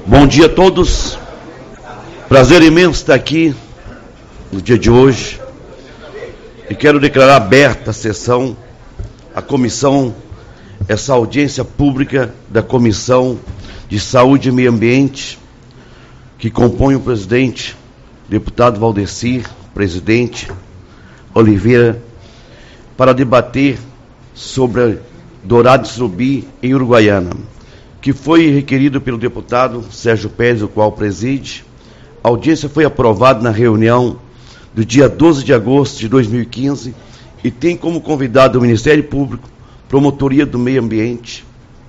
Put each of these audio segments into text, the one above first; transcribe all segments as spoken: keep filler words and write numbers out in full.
Bom dia a todos. Prazer imenso estar aqui no dia de hoje. E quero declarar aberta a sessão, a comissão, essa audiência pública da Comissão de Saúde e Meio Ambiente, que compõe o presidente, deputado Valdecir, presidente Oliveira, para debater sobre Dourado de Surubi em Uruguaiana, que foi requerido pelo deputado Sérgio Pérez, o qual preside. A audiência foi aprovada na reunião do dia doze de agosto de dois mil e quinze e tem como convidado o Ministério Público, Promotoria do Meio Ambiente,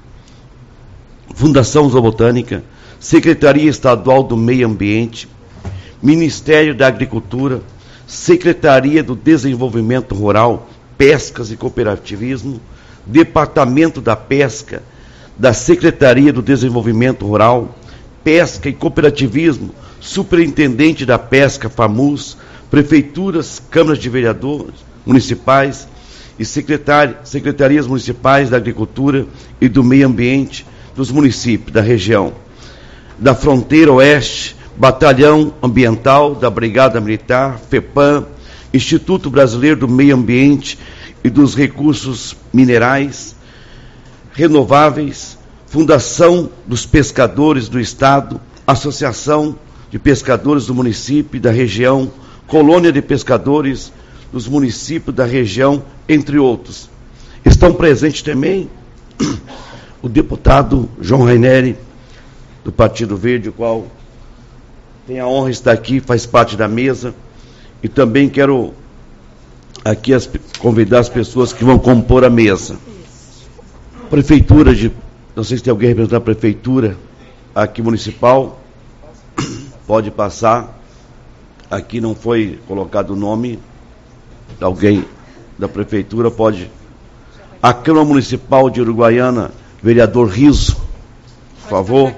Fundação Zoobotânica, Secretaria Estadual do Meio Ambiente, Ministério da Agricultura, Secretaria do Desenvolvimento Rural, Pescas e Cooperativismo, Departamento da Pesca, da Secretaria do Desenvolvimento Rural, Pesca e Cooperativismo, Superintendente da Pesca, FAMUS, Prefeituras, Câmaras de Vereadores Municipais e secretari- Secretarias Municipais da Agricultura e do Meio Ambiente dos municípios da região, da Fronteira Oeste, Batalhão Ambiental da Brigada Militar, FEPAM, Instituto Brasileiro do Meio Ambiente e dos Recursos Minerais Renováveis, Fundação dos Pescadores do Estado, Associação de Pescadores do município e da região, Colônia de Pescadores dos municípios da região, entre outros. Estão presentes também o deputado João Raineri, do Partido Verde, o qual tem a honra de estar aqui, faz parte da mesa, e também quero aqui as, convidar as pessoas que vão compor a mesa. Prefeitura de, não sei se tem alguém representando a Prefeitura aqui municipal, pode passar. Aqui não foi colocado o nome de alguém da Prefeitura, pode. A Câmara Municipal de Uruguaiana, vereador Riso, por favor.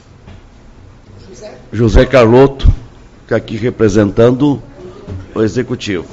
José Carlotto, que aqui representando o Executivo.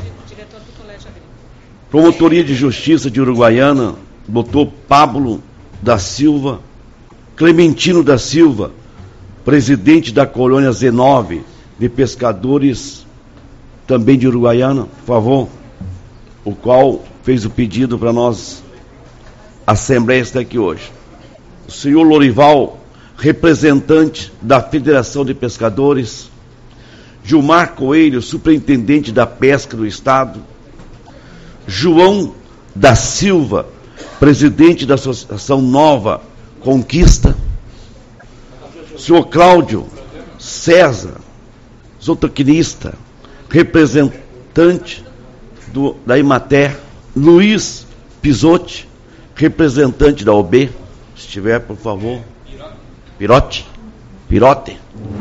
Promotoria de Justiça de Uruguaiana, doutor Pablo da Silva, Clementino da Silva, presidente da colônia Z nove de pescadores, também de Uruguaiana, por favor, o qual fez o pedido para nós, a Assembleia está aqui hoje. O senhor Lorival, representante da Federação de Pescadores, Gilmar Coelho, superintendente da Pesca do Estado, João da Silva, presidente da Associação Nova Conquista, o senhor Cláudio César, zootecnista, representante do, da Imater, Luiz Pisotti, representante da O B, se tiver, por favor, Pirote, Pirote,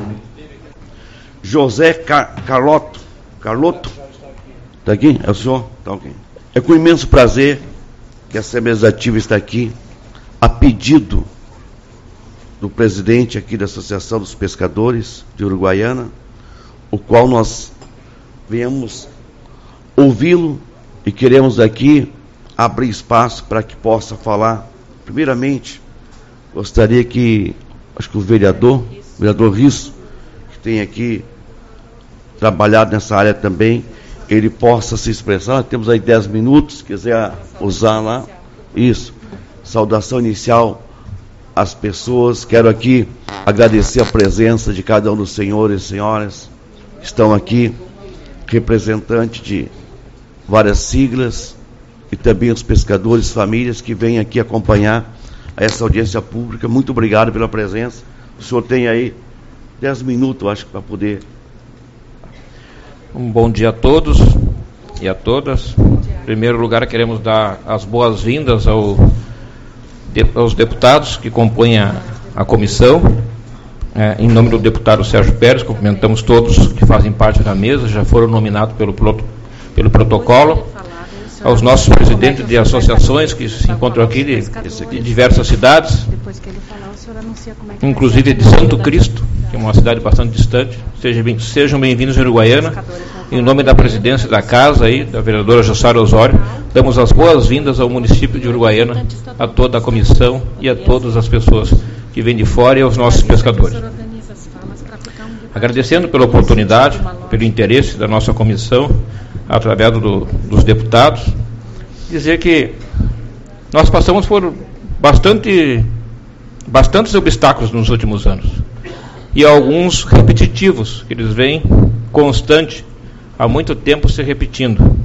José Car- Carlotto, Carlotto, está aqui? É o senhor? Está ok. É com imenso prazer que a Assembleia Legislativa está aqui, a pedido do presidente aqui da Associação dos Pescadores de Uruguaiana, o qual nós viemos ouvi-lo e queremos aqui abrir espaço para que possa falar. Primeiramente, gostaria que, acho que o vereador, o vereador Riso, que tem aqui trabalhado nessa área também, ele possa se expressar. Nós temos aí dez minutos, se quiser usar lá. Isso. Saudação inicial às pessoas. Quero aqui agradecer a presença de cada um dos senhores e senhoras que estão aqui, representante de várias siglas, e também os pescadores, famílias que vêm aqui acompanhar essa audiência pública. Muito obrigado pela presença. O senhor tem aí dez minutos, acho, para poder... Um bom dia a todos e a todas. Em primeiro lugar, queremos dar as boas-vindas ao, aos deputados que compõem a, a comissão. É, em nome do deputado Sérgio Pérez, cumprimentamos todos que fazem parte da mesa, já foram nominados pelo, pelo protocolo. Aos nossos presidentes de associações que se encontram aqui de, de diversas cidades, inclusive de Santo Cristo, que é uma cidade bastante distante. Sejam, bem, sejam bem-vindos em Uruguaiana. Em nome da presidência da casa, aí, da vereadora Jussara Osório, damos as boas-vindas ao município de Uruguaiana, a toda a comissão e a todas as pessoas que vem de fora e aos nossos pescadores. Agradecendo pela oportunidade, pelo interesse da nossa comissão, através do, dos deputados, dizer que nós passamos por bastante, bastantes obstáculos nos últimos anos, e alguns repetitivos, que eles vêm constante, há muito tempo se repetindo.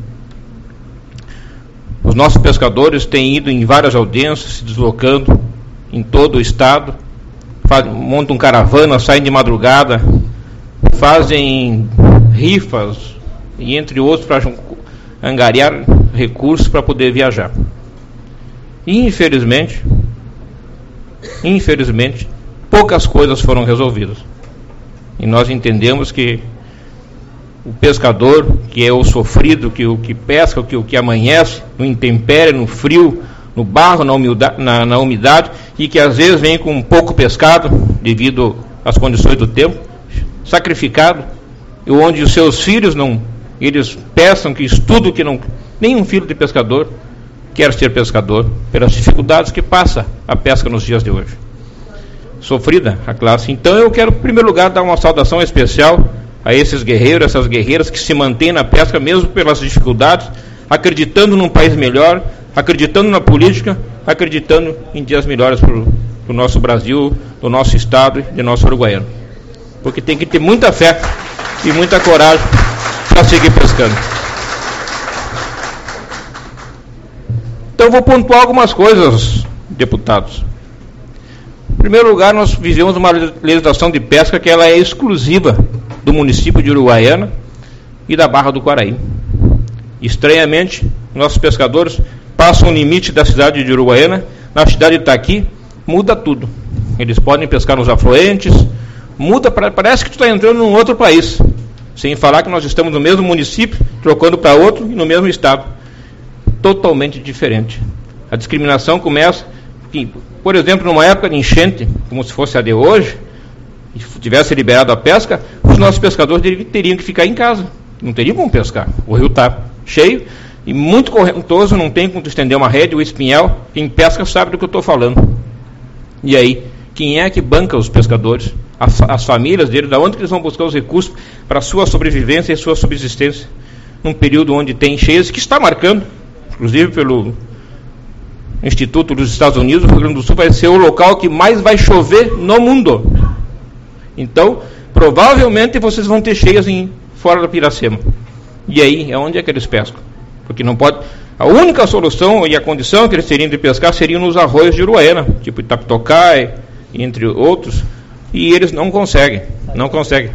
Os nossos pescadores têm ido em várias audiências, se deslocando em todo o estado, fazem, montam caravana, saem de madrugada, fazem rifas, e entre outros, para angariar recursos para poder viajar. E, infelizmente, infelizmente, poucas coisas foram resolvidas. E nós entendemos que o pescador, que é o sofrido, que o que pesca, que o que amanhece, no intempérie, no frio, no barro, na umidade, na, na umidade, e que às vezes vem com pouco pescado, devido às condições do tempo, sacrificado, e onde os seus filhos não, eles peçam que estudam, que não, nenhum filho de pescador quer ser pescador, pelas dificuldades que passa a pesca nos dias de hoje. Sofrida a classe. Então eu quero, em primeiro lugar, dar uma saudação especial a esses guerreiros, essas guerreiras que se mantêm na pesca, mesmo pelas dificuldades, acreditando num país melhor, acreditando na política, acreditando em dias melhores para o nosso Brasil, do nosso estado e do nosso Uruguaiano. Porque tem que ter muita fé e muita coragem para seguir pescando. Então vou pontuar algumas coisas, deputados. Em primeiro lugar, nós vivemos uma legislação de pesca que ela é exclusiva do município de Uruguaiana e da Barra do Quaraí. Estranhamente, nossos pescadores passam o limite da cidade de Uruguaiana, na cidade de Itaqui, muda tudo. Eles podem pescar nos afluentes, muda, parece que tu está entrando num outro país, sem falar que nós estamos no mesmo município, trocando para outro e no mesmo estado. Totalmente diferente. A discriminação começa, que, por exemplo, numa época de enchente, como se fosse a de hoje, e tivesse liberado a pesca, os nossos pescadores teriam que ficar em casa, não teriam como pescar. O rio está cheio e muito correntoso, não tem como estender uma rede, o espinhel, quem pesca sabe do que eu estou falando. E aí, quem é que banca os pescadores? As, as famílias deles, da onde que eles vão buscar os recursos para a sua sobrevivência e sua subsistência? Num período onde tem cheias, que está marcando, inclusive pelo Instituto dos Estados Unidos, o Rio Grande do Sul vai ser o local que mais vai chover no mundo. Então, provavelmente vocês vão ter cheias em, fora da Piracema. E aí, é onde é que eles pescam? Porque não pode... A única solução e a condição que eles teriam de pescar seriam nos arroios de Uruguaiana, tipo Itapitocai, entre outros, e eles não conseguem, não conseguem.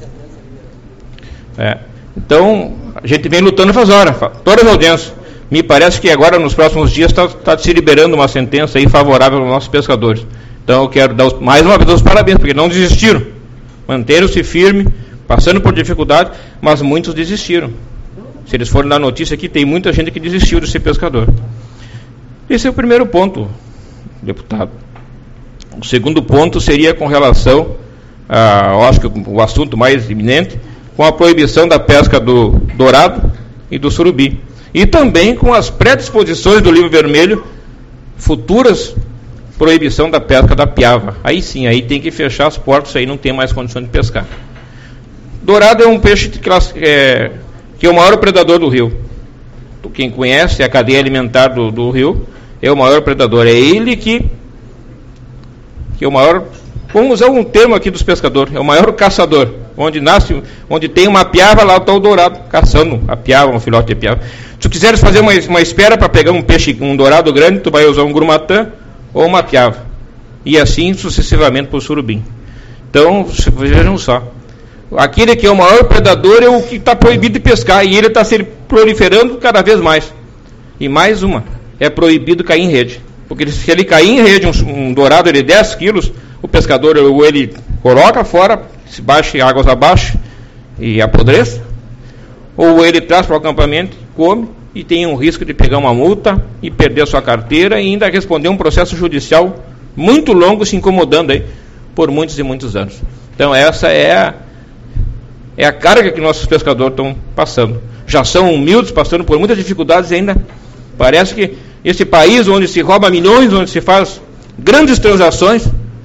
É. Então, a gente vem lutando faz horas, todas as audiências. Me parece que agora, nos próximos dias, está tá se liberando uma sentença aí favorável aos nossos pescadores. Então, eu quero dar os, mais uma vez os parabéns, porque não desistiram. Manteram-se firmes, passando por dificuldade, mas muitos desistiram. Se eles forem dar notícia aqui, tem muita gente que desistiu de ser pescador. Esse é o primeiro ponto, deputado. O segundo ponto seria com relação, a, eu acho que o assunto mais iminente, com a proibição da pesca do dourado e do surubi. E também com as predisposições do livro vermelho, futuras proibição da pesca da piava. Aí sim, aí tem que fechar as portas, aí não tem mais condição de pescar. Dourado é um peixe que, é, que é o maior predador do rio. Quem conhece a cadeia alimentar do, do rio, é o maior predador. É ele que, que é o maior, vamos usar um termo aqui dos pescadores, é o maior caçador. Onde nasce, onde tem uma piava, lá está o dourado, caçando a piava, um filhote de piava. Se tu quiseres fazer uma, uma espera para pegar um peixe, um dourado grande, tu vai usar um grumatã ou uma piava. E assim sucessivamente para o surubim. Então, vejam só. Aquele que é o maior predador é o que está proibido de pescar, e ele está se proliferando cada vez mais. E mais uma, é proibido cair em rede. Porque se ele cair em rede, um, um dourado de dez quilos, o pescador, ou ele coloca fora, se baixa águas abaixo e apodreça, ou ele traz para o acampamento, come e tem um risco de pegar uma multa e perder a sua carteira e ainda responder um processo judicial muito longo, se incomodando aí por muitos e muitos anos. Então essa é a, é a carga que nossos pescadores estão passando. Já são humildes, passando por muitas dificuldades e ainda parece que esse país onde se rouba milhões, onde se faz grandes transações,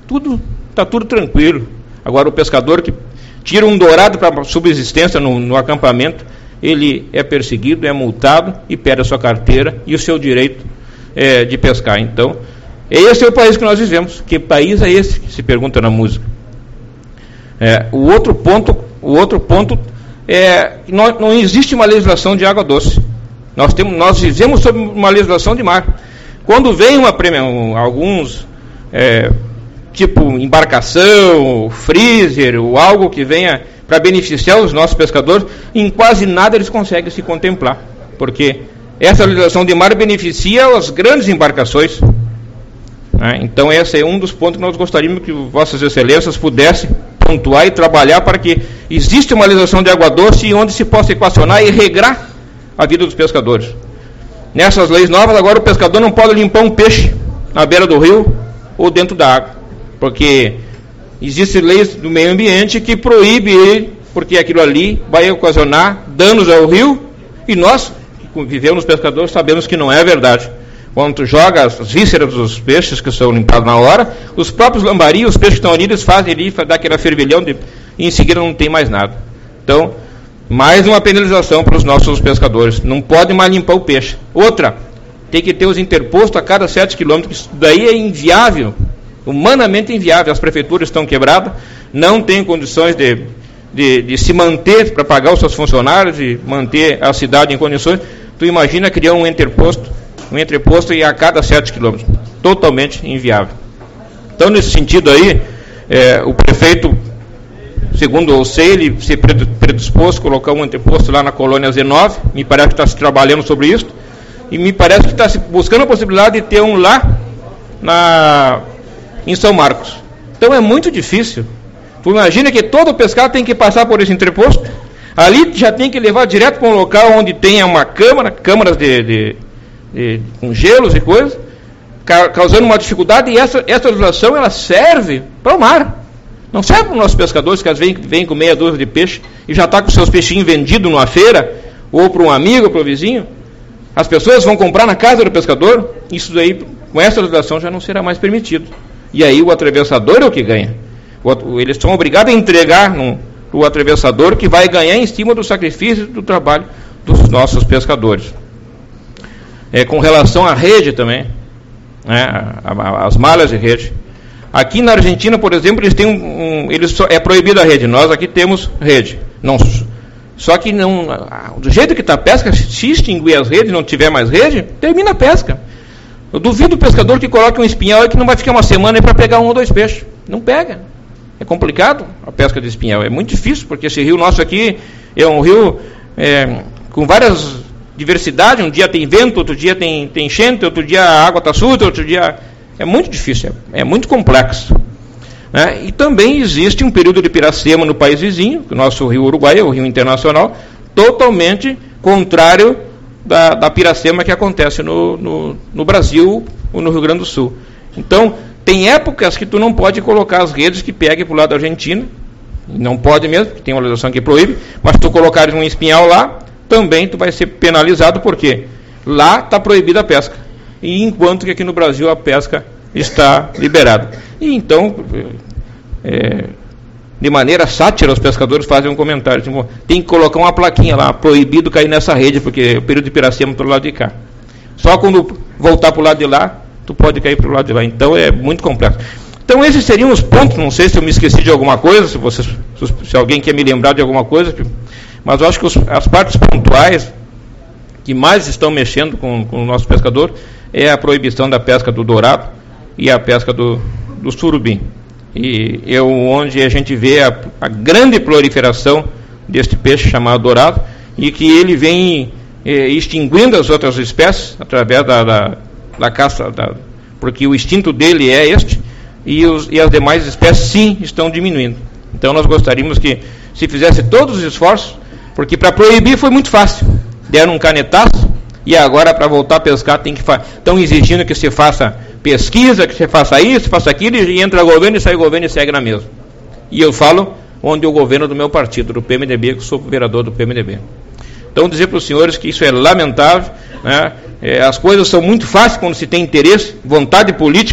tudo, tá tudo tranquilo. Agora o pescador que tira um dourado para subsistência no, no acampamento, ele é perseguido, é multado e perde a sua carteira e o seu direito é, de pescar. Então, esse é o país que nós vivemos. Que país é esse que se pergunta na música? É, o outro ponto, o outro ponto é não, não existe uma legislação de água doce. Nós temos, nós vivemos sob uma legislação de mar. Quando vem uma premia, alguns é, tipo embarcação, freezer ou algo que venha para beneficiar os nossos pescadores, em quase nada eles conseguem se contemplar, porque essa legislação de mar beneficia as grandes embarcações, né? Então esse é um dos pontos que nós gostaríamos que vossas excelências pudessem pontuar e trabalhar para que exista uma legislação de água doce onde se possa equacionar e regrar a vida dos pescadores. Nessas leis novas, agora o pescador não pode limpar um peixe na beira do rio ou dentro da água, porque existem leis do meio ambiente que proíbem ele, porque aquilo ali vai ocasionar danos ao rio, e nós, que vivemos nos pescadores, sabemos que não é verdade. Quando tu joga as vísceras dos peixes que são limpados na hora, os próprios lambari, os peixes que estão ali, eles fazem ali, dá aquele fervilhão de, e em seguida não tem mais nada. Então, mais uma penalização para os nossos pescadores. Não pode mais limpar o peixe. Outra, tem que ter os interpostos a cada sete quilômetros. Isso daí é inviável, humanamente inviável. As prefeituras estão quebradas, não têm condições de, de, de se manter para pagar os seus funcionários e manter a cidade em condições. Tu imagina criar um interposto, um entreposto e a cada sete quilômetros. Totalmente inviável. Então, nesse sentido aí, é, o prefeito, segundo eu sei, ele se predispôs a colocar um entreposto lá na colônia Z nove, me parece que está se trabalhando sobre isso, e me parece que está se buscando a possibilidade de ter um lá na, em São Marcos. Então é muito difícil. Tu imagina que todo pescado tem que passar por esse entreposto, ali já tem que levar direto para um local onde tenha uma câmara, câmaras de, de, de, com gelos e coisas, causando uma dificuldade, e essa, essa legislação ela serve para o mar. Não serve para os nossos pescadores que às vezes vêm com meia dúzia de peixe e já está com seus peixinhos vendidos numa feira, ou para um amigo, ou para o vizinho. As pessoas vão comprar na casa do pescador, isso daí, com essa legislação, já não será mais permitido. E aí o atravessador é o que ganha. O, eles são obrigados a entregar no, o atravessador, que vai ganhar em cima do sacrifício do trabalho dos nossos pescadores. É, com relação à rede também, né, a, a, as malhas de rede. Aqui na Argentina, por exemplo, eles têm um, um eles só, é proibida a rede. Nós aqui temos rede. Não, só que não, do jeito que está a pesca, se extinguir as redes, não tiver mais rede, termina a pesca. Eu duvido o pescador que coloque um espinhel aí que não vai ficar uma semana para pegar um ou dois peixes. Não pega. É complicado a pesca de espinhel. É muito difícil, porque esse rio nosso aqui é um rio é, com várias diversidades. Um dia tem vento, outro dia tem, tem enchente, outro dia a água está suja, outro dia... É muito difícil, é, é muito complexo. Né? E também existe um período de piracema no país vizinho, o nosso rio Uruguai é o rio internacional, totalmente contrário da, da piracema que acontece no, no, no Brasil ou no Rio Grande do Sul. Então, tem épocas que tu não pode colocar as redes que peguem para o lado da Argentina, não pode mesmo, porque tem uma legislação que proíbe, mas se tu colocares um espinhal lá, também tu vai ser penalizado, porque lá está proibida a pesca. E enquanto que aqui no Brasil a pesca está liberada. E então, é, de maneira sátira, os pescadores fazem um comentário, tipo, tem que colocar uma plaquinha lá, proibido cair nessa rede, porque o período de piracema para o lado de cá. Só quando voltar para o lado de lá, tu pode cair para o lado de lá. Então é muito complexo. Então esses seriam os pontos, não sei se eu me esqueci de alguma coisa, se, vocês, se alguém quer me lembrar de alguma coisa, mas eu acho que os, as partes pontuais que mais estão mexendo com, com o nosso pescador é a proibição da pesca do dourado e a pesca do, do surubim. E é onde a gente vê a, a grande proliferação deste peixe chamado dourado, e que ele vem eh, extinguindo as outras espécies através da, da, da caça, da, porque o instinto dele é este, e, os, e as demais espécies sim estão diminuindo. Então nós gostaríamos que se fizesse todos os esforços, porque para proibir foi muito fácil, deram um canetaço, e agora para voltar a pescar tem que fa- estão exigindo que se faça pesquisa, que se faça isso, faça aquilo, e entra governo e sai governo e segue na mesma. E eu falo onde o governo do meu partido, do P M D B, que sou vereador do P M D B. Então dizer para os senhores que isso é lamentável, né? É, as coisas são muito fáceis quando se tem interesse, vontade política,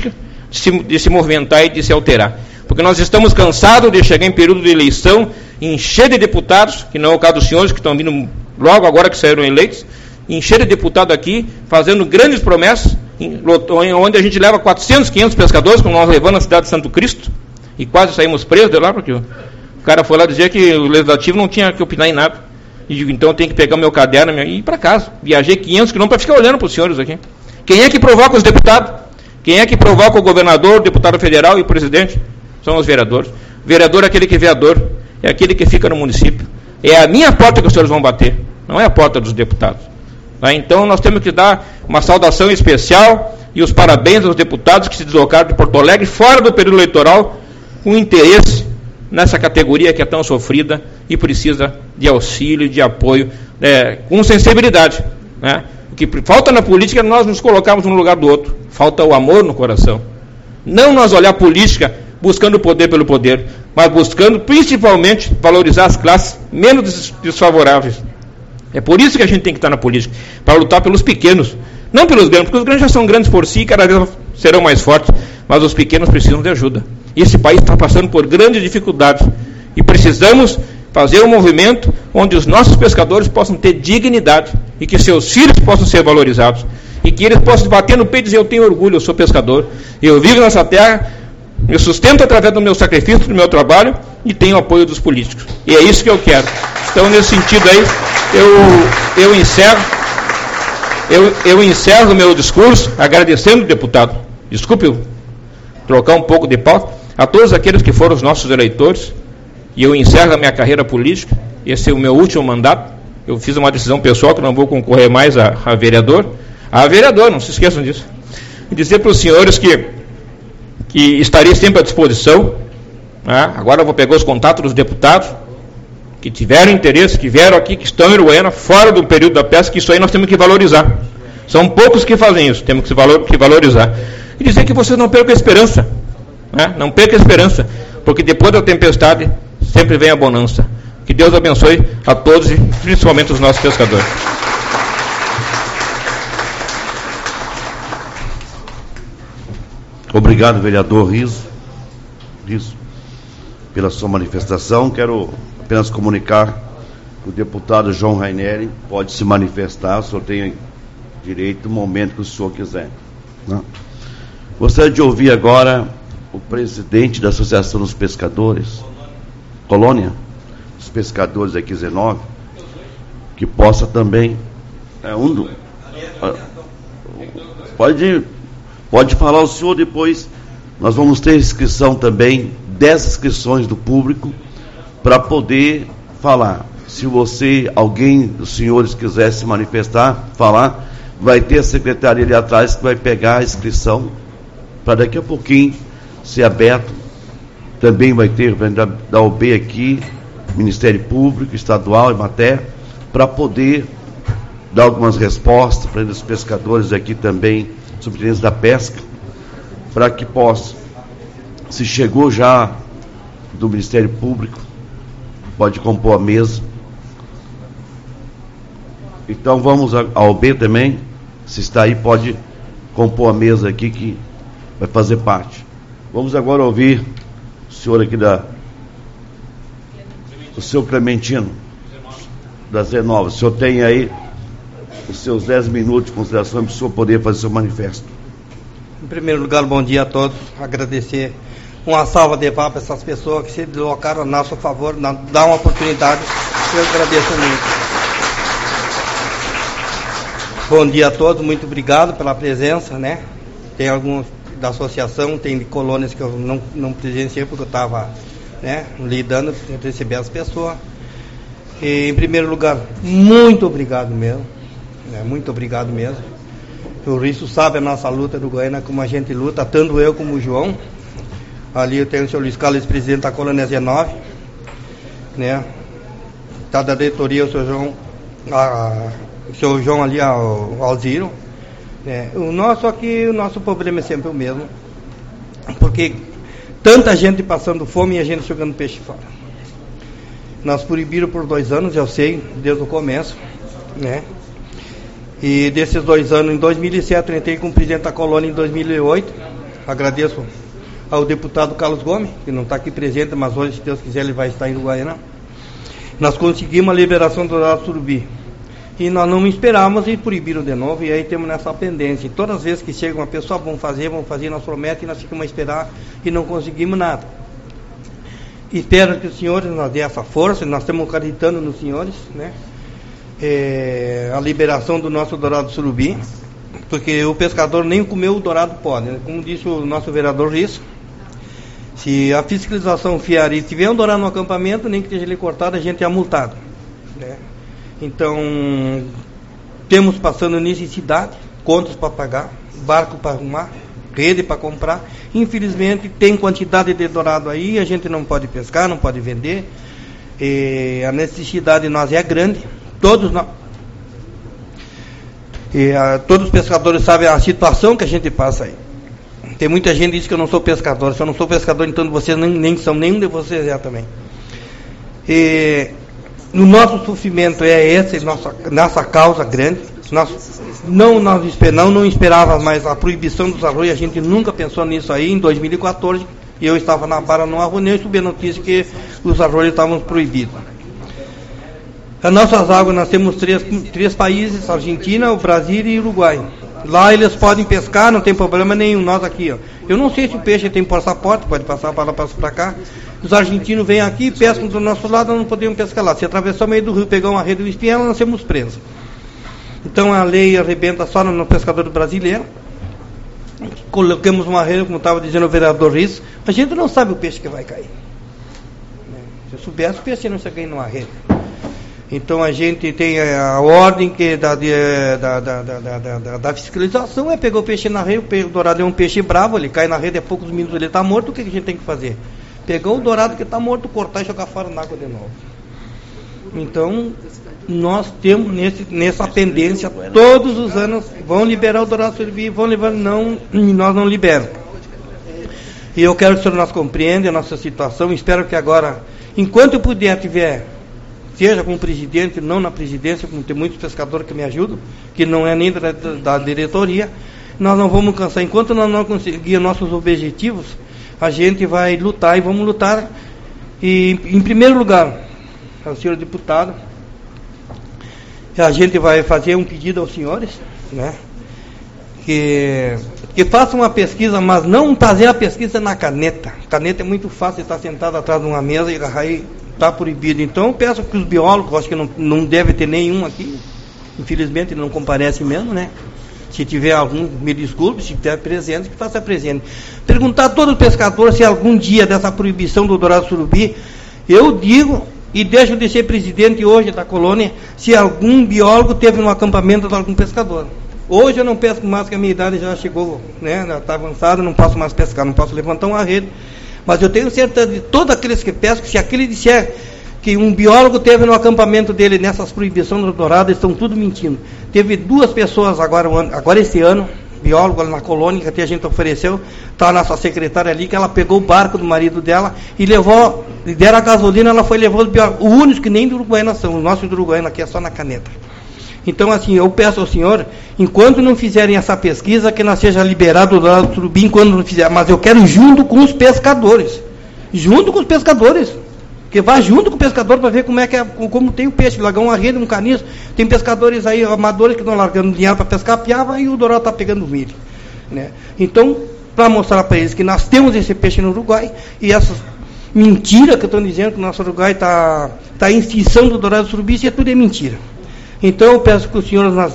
de se, de se movimentar e de se alterar. Porque nós estamos cansados de chegar em período de eleição, encher de deputados, que não é o caso dos senhores que estão vindo logo agora que saíram eleitos, encher de deputado aqui, fazendo grandes promessas, em, onde a gente leva quatrocentos, quinhentos pescadores, como nós levamos na cidade de Santo Cristo, e quase saímos presos de lá, porque o cara foi lá dizer que o legislativo não tinha que opinar em nada. E digo, então eu tenho que pegar o meu caderno e ir para casa. Viajei quinhentos quilômetros para ficar olhando para os senhores aqui. Quem é que provoca os deputados? Quem é que provoca o governador, o deputado federal e o presidente? São os vereadores. O vereador é aquele que é vereador, é aquele que fica no município. É a minha porta que os senhores vão bater, não é a porta dos deputados. Tá? Então nós temos que dar uma saudação especial e os parabéns aos deputados que se deslocaram de Porto Alegre, fora do período eleitoral, com interesse nessa categoria que é tão sofrida e precisa de auxílio, de apoio, é, com sensibilidade. Né? O que falta na política é nós nos colocarmos um lugar do outro. Falta o amor no coração. Não nós olhar a política buscando o poder pelo poder, mas buscando principalmente valorizar as classes menos desfavoráveis. É por isso que a gente tem que estar na política, para lutar pelos pequenos, não pelos grandes, porque os grandes já são grandes por si e cada vez serão mais fortes, mas os pequenos precisam de ajuda. E esse país está passando por grandes dificuldades e precisamos fazer um movimento onde os nossos pescadores possam ter dignidade e que seus filhos possam ser valorizados e que eles possam bater no peito e dizer: eu tenho orgulho, eu sou pescador, eu vivo nessa terra, eu sustento através do meu sacrifício, do meu trabalho e tenho o apoio dos políticos. E é isso que eu quero. Então, nesse sentido aí, eu, eu encerro eu, eu encerro o meu discurso agradecendo o deputado. Desculpe eu trocar um pouco de pauta. A todos aqueles que foram os nossos eleitores, e eu encerro a minha carreira política, esse é o meu último mandato, eu fiz uma decisão pessoal que não vou concorrer mais a, a vereador, a vereador, não se esqueçam disso, e dizer para os senhores que, que estarei sempre à disposição, né? Agora eu vou pegar os contatos dos deputados, que tiveram interesse, que vieram aqui, que estão em Uruguaiana, fora do período da pesca, que isso aí nós temos que valorizar, são poucos que fazem isso, temos que, valor, que valorizar, e dizer que vocês não percam a esperança, né? Não perca a esperança, porque depois da tempestade sempre vem a bonança. Que Deus abençoe a todos e principalmente os nossos pescadores. Obrigado, vereador Riso, Riso pela sua manifestação. Quero apenas comunicar que o deputado João Raineri pode se manifestar, o senhor tem direito no momento que o senhor quiser. Não? Gostaria de ouvir agora o presidente da Associação dos Pescadores, Colônia, dos Pescadores aqui dezenove, que possa também, é um do, pode, pode falar o senhor depois. Nós vamos ter inscrição também, dez inscrições do público, para poder falar. Se você, alguém dos senhores quiser se manifestar, falar, vai ter a secretaria ali atrás que vai pegar a inscrição, para daqui a pouquinho ser aberto. Também vai ter da, da O B aqui, Ministério Público, Estadual e Mater, para poder dar algumas respostas para os pescadores aqui também, subtenentes da pesca, para que possa, se chegou já do Ministério Público, pode compor a mesa. Então vamos a, a O B também, se está aí, pode compor a mesa aqui que vai fazer parte. Vamos agora ouvir o senhor aqui da... O senhor Clementino, da dezenove. O senhor tem aí os seus dez minutos de consideração para o senhor poder fazer seu manifesto. Em primeiro lugar, bom dia a todos. Agradecer uma salva de palmas para essas pessoas que se deslocaram a nosso favor, dar uma oportunidade. Eu agradeço muito. Bom dia a todos, muito obrigado pela presença, né? Tem alguns da associação, tem colônias que eu não, não presenciei porque eu estava, né, lidando para receber as pessoas. E, em primeiro lugar, muito obrigado mesmo, né, muito obrigado mesmo. O Riso sabe a nossa luta do Goiânia, como a gente luta, tanto eu como o João. Ali eu tenho o senhor Luiz Carlos, presidente da colônia dezenove, né, tá da diretoria o senhor João, a, o senhor João ali, o Alziro. É, o nosso aqui, o nosso problema é sempre o mesmo, porque tanta gente passando fome e a gente jogando peixe fora. Nós proibiram por dois anos, eu sei, desde o começo, né? E desses dois anos, em dois mil e sete, eu entrei como presidente da colônia em dois mil e oito, agradeço ao deputado Carlos Gomes, que não está aqui presente, mas hoje, se Deus quiser, ele vai estar em Uruguaiana. Nós conseguimos a liberação do dourado surubi. E nós não esperávamos e proibiram de novo, e aí temos nessa pendência. E todas as vezes que chega uma pessoa, vão fazer, vão fazer, nós prometemos, e nós ficamos a esperar e não conseguimos nada. Espero que os senhores nos dêem essa força, nós estamos acreditando nos senhores, né? É, a liberação do nosso dourado surubi, porque o pescador nem comeu o dourado pode, né? Como disse o nosso vereador Risso, se a fiscalização fiar e tiver um dourado no acampamento, nem que esteja ali cortado, a gente é multado, né? Então, temos passando necessidade, contas para pagar, barco para arrumar, rede para comprar. Infelizmente, tem quantidade de dourado aí, a gente não pode pescar, não pode vender. E a necessidade de nós é grande. Todos nós, e, a, todos os pescadores sabem a situação que a gente passa aí. Tem muita gente que diz que eu não sou pescador. Se eu não sou pescador, então vocês nem, nem são, nenhum de vocês é também. E o nosso sofrimento é esse, nossa, nossa causa grande. Nós não, nós esper, não, não esperávamos mais a proibição dos arroios, a gente nunca pensou nisso aí. Em dois mil e quatorze, eu estava na Barra numa reunião e subi a notícia que os arroios estavam proibidos. As nossas águas, nós temos três, três países, Argentina, o Brasil e o Uruguai. Lá eles podem pescar, não tem problema nenhum. Nós aqui, ó, eu não sei se o peixe tem passaporte, pode passar para lá, passa para cá. Os argentinos vêm aqui, pescam do nosso lado, nós não podemos pescar lá. Se atravessar o meio do rio, pegar uma rede do espinhela, nós somos presos. Então a lei arrebenta só no pescador brasileiro. Colocamos uma rede, como estava dizendo o vereador Risso, a gente não sabe o peixe que vai cair. Se eu soubesse, o peixe não se cair numa rede. Então a gente tem a ordem que da, da, da, da, da, da fiscalização é pegar o peixe na rede. O dourado é um peixe bravo, ele cai na rede, a poucos minutos ele está morto. O que a gente tem que fazer? Pegar o dourado que está morto, cortar e jogar fora na água de novo. Então nós temos nesse, nessa pendência, todos os anos vão liberar o dourado surubi, vão liberar, não, e nós não liberamos. E eu quero que o senhor nos compreenda a nossa situação. Espero que agora, enquanto eu puder, tiver, seja com o presidente, não na presidência, como tem muitos pescadores que me ajudam, que não é nem da, da diretoria, nós não vamos cansar. Enquanto nós não conseguirmos nossos objetivos, a gente vai lutar e vamos lutar. E, em primeiro lugar, ao senhor deputado, a gente vai fazer um pedido aos senhores, né, que, que façam uma pesquisa, mas não fazer a pesquisa na caneta. Caneta é muito fácil, estar sentado atrás de uma mesa e aí está proibido. Então eu peço que os biólogos, acho que não, não deve ter nenhum aqui, infelizmente não comparece mesmo, né? Se tiver algum, me desculpe, se tiver presente, que faça presente. Perguntar a todos os pescadores se algum dia dessa proibição do dourado surubi, eu digo, e deixo de ser presidente hoje da colônia, se algum biólogo teve no acampamento de algum pescador. Hoje eu não pesco mais, que a minha idade já chegou, né? Já está avançada, não posso mais pescar, não posso levantar uma rede. Mas eu tenho certeza de todos aqueles que pescam, se aquele disser que um biólogo teve no acampamento dele nessas proibições do dourado, eles estão tudo mentindo. Teve duas pessoas agora, agora esse ano, biólogo na colônia, que até a gente ofereceu, está a nossa secretária ali, que ela pegou o barco do marido dela e levou, e deram a gasolina, ela foi levando o biólogo. O único que nem do Uruguaiana são, o nosso do Uruguaiana aqui é só na caneta. Então, assim, eu peço ao senhor, enquanto não fizerem essa pesquisa, que nós seja liberado o dourado surubi, enquanto não fizer, mas eu quero junto com os pescadores, junto com os pescadores, que vá junto com o pescador para ver como é que é, como tem o peixe, largar uma rede, um caniço. Tem pescadores aí, amadores, que estão largando dinheiro para pescar piava e o dourado está pegando milho, né? Então, para mostrar para eles que nós temos esse peixe no Uruguai, e essas mentiras que estão dizendo que o nosso Uruguai está tá em extinção do dourado surubi, isso é tudo é mentira. Então eu peço que os senhores nas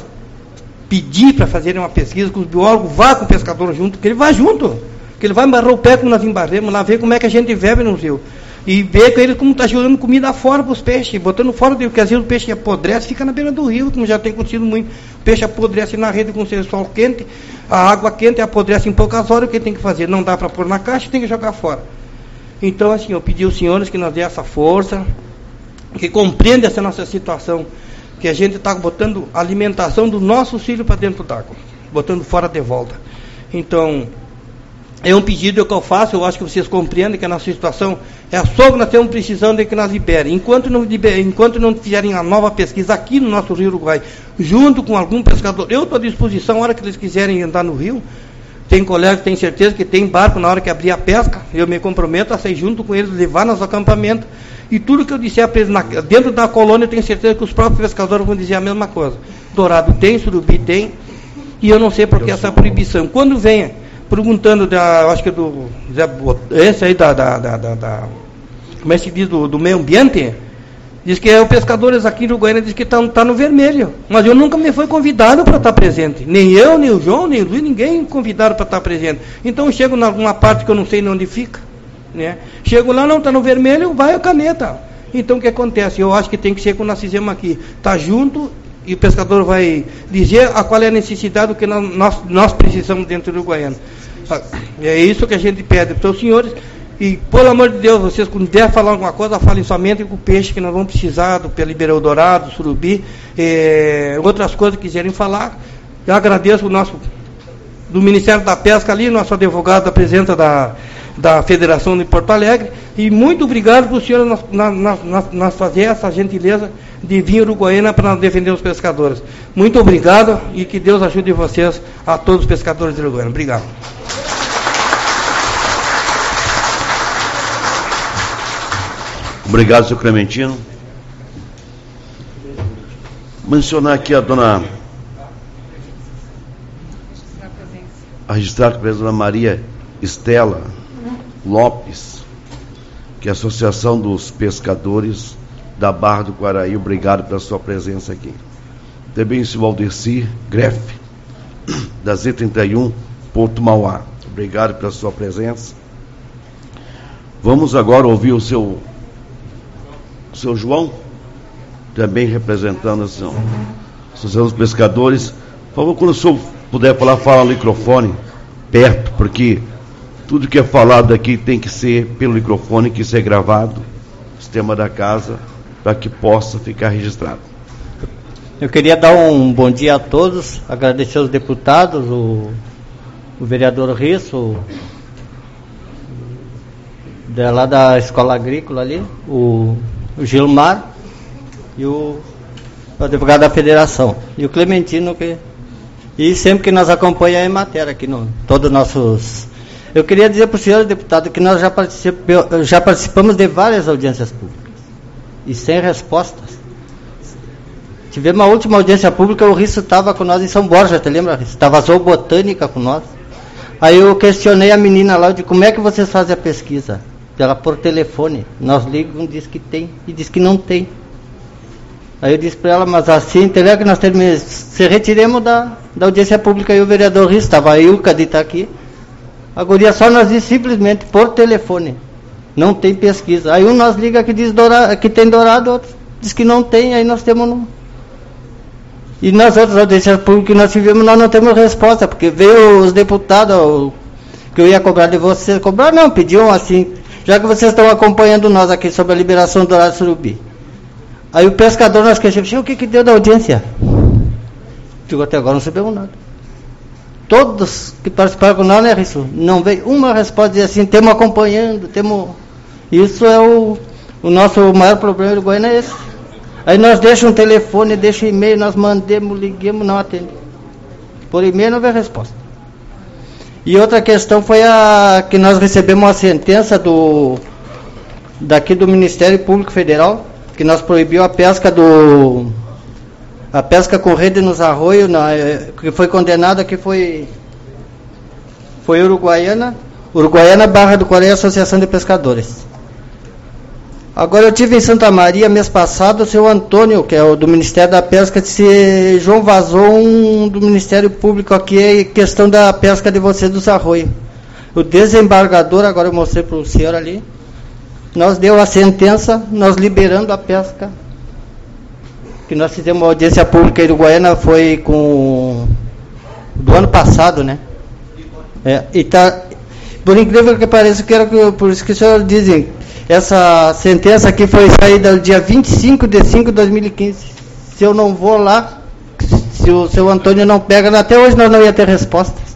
pedir para fazerem uma pesquisa, que os biólogos vá com o pescador junto, que ele vá junto, que ele vai embarrar o pé como nós embarremos, lá ver como é que a gente vive no rio. E ver com ele como está jogando comida fora para os peixes, botando fora, porque às vezes o peixe apodrece, fica na beira do rio, como já tem acontecido muito. O peixe apodrece na rede com o sol quente, a água quente apodrece em poucas horas, o que tem que fazer? Não dá para pôr na caixa, tem que jogar fora. Então, assim, eu pedi aos senhores que nos dê essa força, que compreendam essa nossa situação, que a gente está botando a alimentação do nosso filho para dentro d'água, botando fora de volta. Então, é um pedido que eu faço, eu acho que vocês compreendem que a nossa situação é só que nós temos precisando de que nós liberem. Enquanto não, liberem, enquanto não fizerem a nova pesquisa aqui no nosso Rio Uruguai, junto com algum pescador, eu estou à disposição, a hora que eles quiserem andar no rio, Tem colegas que têm certeza que tem barco na hora que abrir a pesca, eu me comprometo a sair junto com eles, levar nos acampamentos, e tudo que eu disser para eles na, dentro da colônia, eu tenho certeza que os próprios pescadores vão dizer a mesma coisa. Dourado tem, surubi tem, e eu não sei por que essa proibição. Quando vem perguntando, da, acho que é do, esse aí da, da, da, da, da como é que se diz, do, do meio ambiente, diz que é os pescadores aqui no Uruguaiana diz que está tá no vermelho, mas eu nunca me fui convidado para estar presente, nem eu, nem o João, nem o Luiz, ninguém convidado para estar presente. Então eu chego em alguma parte que eu não sei onde fica, né? Chego lá, não, está no vermelho, vai a caneta. Então o que acontece? Eu acho que tem que ser como nós fizemos aqui, está junto e o pescador vai dizer a qual é a necessidade do que nós, nós precisamos dentro do Uruguaiana. É isso que a gente pede para os senhores. E, pelo amor de Deus, vocês, quando der falar alguma coisa, falem somente com o peixe que nós vamos precisar, do pelibeirão dourado, surubi, eh, outras coisas que quiserem falar. Eu agradeço o nosso, do Ministério da Pesca ali, nosso advogado da presença da, da Federação de Porto Alegre, e muito obrigado para os senhores nós fazer essa gentileza de vir Uruguaiana para defender os pescadores. Muito obrigado e que Deus ajude vocês, a todos os pescadores de Uruguaiana. Obrigado. Obrigado, senhor Clementino. Mencionar aqui a dona... A registrar com a dona Maria Estela Lopes, que é a Associação dos Pescadores da Barra do Quaraí. Obrigado pela sua presença aqui. Também o senhor Aldeci Greff, da Z trinta e um, Porto Mauá. Obrigado pela sua presença. Vamos agora ouvir o seu... O seu João, também representando a Associação dos Pescadores. Por favor, quando o senhor puder falar, fala no microfone, perto, porque tudo que é falado aqui tem que ser pelo microfone, que ser gravado, sistema da casa, para que possa ficar registrado. Eu queria dar um bom dia a todos, agradecer aos deputados, o, o vereador Risso, de lá da Escola Agrícola ali, o o Gilmar e o, o advogado da Federação e o Clementino, que e sempre que nós acompanhamos a matéria aqui no todos nossos. Eu queria dizer para o senhor deputado que nós já participamos, já participamos de várias audiências públicas e sem respostas. Tivemos a última audiência pública, o Risso estava com nós em São Borja, te lembra, Risso? Estava a zoobotânica com nós. Aí eu questionei a menina lá de como é que vocês fazem a pesquisa. Ela por telefone, nós ligamos, diz que tem e diz que não tem. Aí eu disse para ela, mas assim, entendeu que nós temos, se retiremos da, da audiência pública. E o vereador Risso, estava a Ilka de estar aqui, a guria só nós diz simplesmente por telefone, não tem pesquisa. Aí um nós liga que diz dourado, que tem dourado, outro diz que não tem, aí nós temos no... E nas outras audiências públicas que nós tivemos, nós não temos resposta, porque veio os deputados, que eu ia cobrar de vocês, cobrar não, pediam assim, já que vocês estão acompanhando nós aqui sobre a liberação do dourado surubi. Aí o pescador nós questionamos, o que que deu da audiência? Digo, até agora não sabemos nada. Todos que participaram com nós, né, Risso? Não veio uma resposta, dizer assim, temos acompanhando, temos... Isso é o, o nosso maior problema do Goiânia, é esse. Aí nós deixamos um telefone, deixamos um e-mail, nós mandamos, ligamos, não atende. Por e-mail não veio resposta. E outra questão foi a que nós recebemos uma sentença do daqui do Ministério Público Federal, que nós proibiu a pesca do a pesca com rede nos arroios, na, que foi condenada, que foi foi Uruguaiana, Uruguaiana Barra do Quaraí, Associação de Pescadores. Agora eu tive em Santa Maria mês passado, o seu Antônio, que é o do Ministério da Pesca, disse, João, vazou um do Ministério Público aqui, é questão da pesca de vocês dos arroios. O desembargador, agora eu mostrei para o senhor ali, nós deu a sentença, nós liberando a pesca, que nós fizemos uma audiência pública em Uruguaiana, foi com do ano passado, né? É, e tá, por incrível que pareça, que era por isso que o senhor dizem, essa sentença aqui foi saída no dia vinte e cinco de cinco de dois mil e quinze. Se eu não vou lá, se o seu Antônio não pega, até hoje nós não ia ter respostas.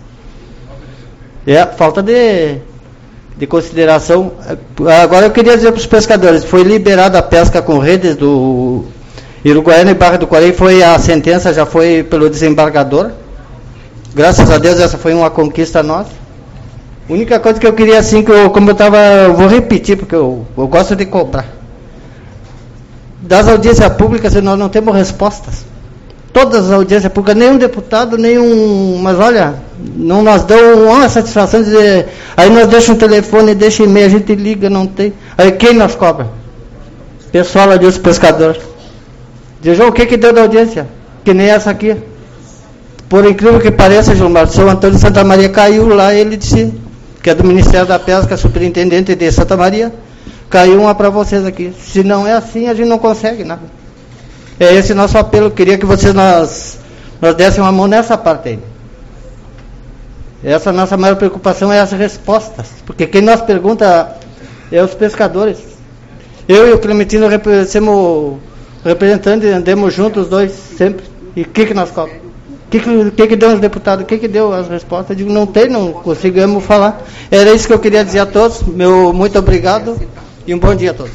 É falta de, de consideração. Agora eu queria dizer para os pescadores, foi liberada a pesca com redes do Uruguaiana e Barra do Quaraí, foi a sentença, já foi pelo desembargador. Graças a Deus essa foi uma conquista nossa. A única coisa que eu queria, assim, que eu, como eu estava, eu vou repetir, porque eu, eu gosto de cobrar. Das audiências públicas, nós não temos respostas. Todas as audiências públicas, nenhum deputado, nenhum... Mas olha, não nos dão uma satisfação de dizer... Aí nós deixamos um telefone, deixa e-mail, a gente liga, não tem. Aí quem nos cobra? Pessoal ali, os pescadores. Diz, o que que deu da audiência? Que nem essa aqui. Por incrível que pareça, Gilmar, o seu Antônio Santa Maria caiu lá, ele disse, que é do Ministério da Pesca, superintendente de Santa Maria, caiu uma para vocês aqui. Se não é assim, a gente não consegue nada. É esse nosso apelo. Eu queria que vocês nós, nós dessem uma mão nessa parte aí. Essa nossa maior preocupação é as respostas, porque quem nos pergunta é os pescadores. Eu e o Clementino somos representantes, andamos juntos os dois sempre. E o que que nós cobramos? O que que, que que deu os deputados? O que que deu as respostas? Eu digo, não tem, não conseguimos falar. Era isso que eu queria dizer a todos. Meu muito obrigado e um bom dia a todos.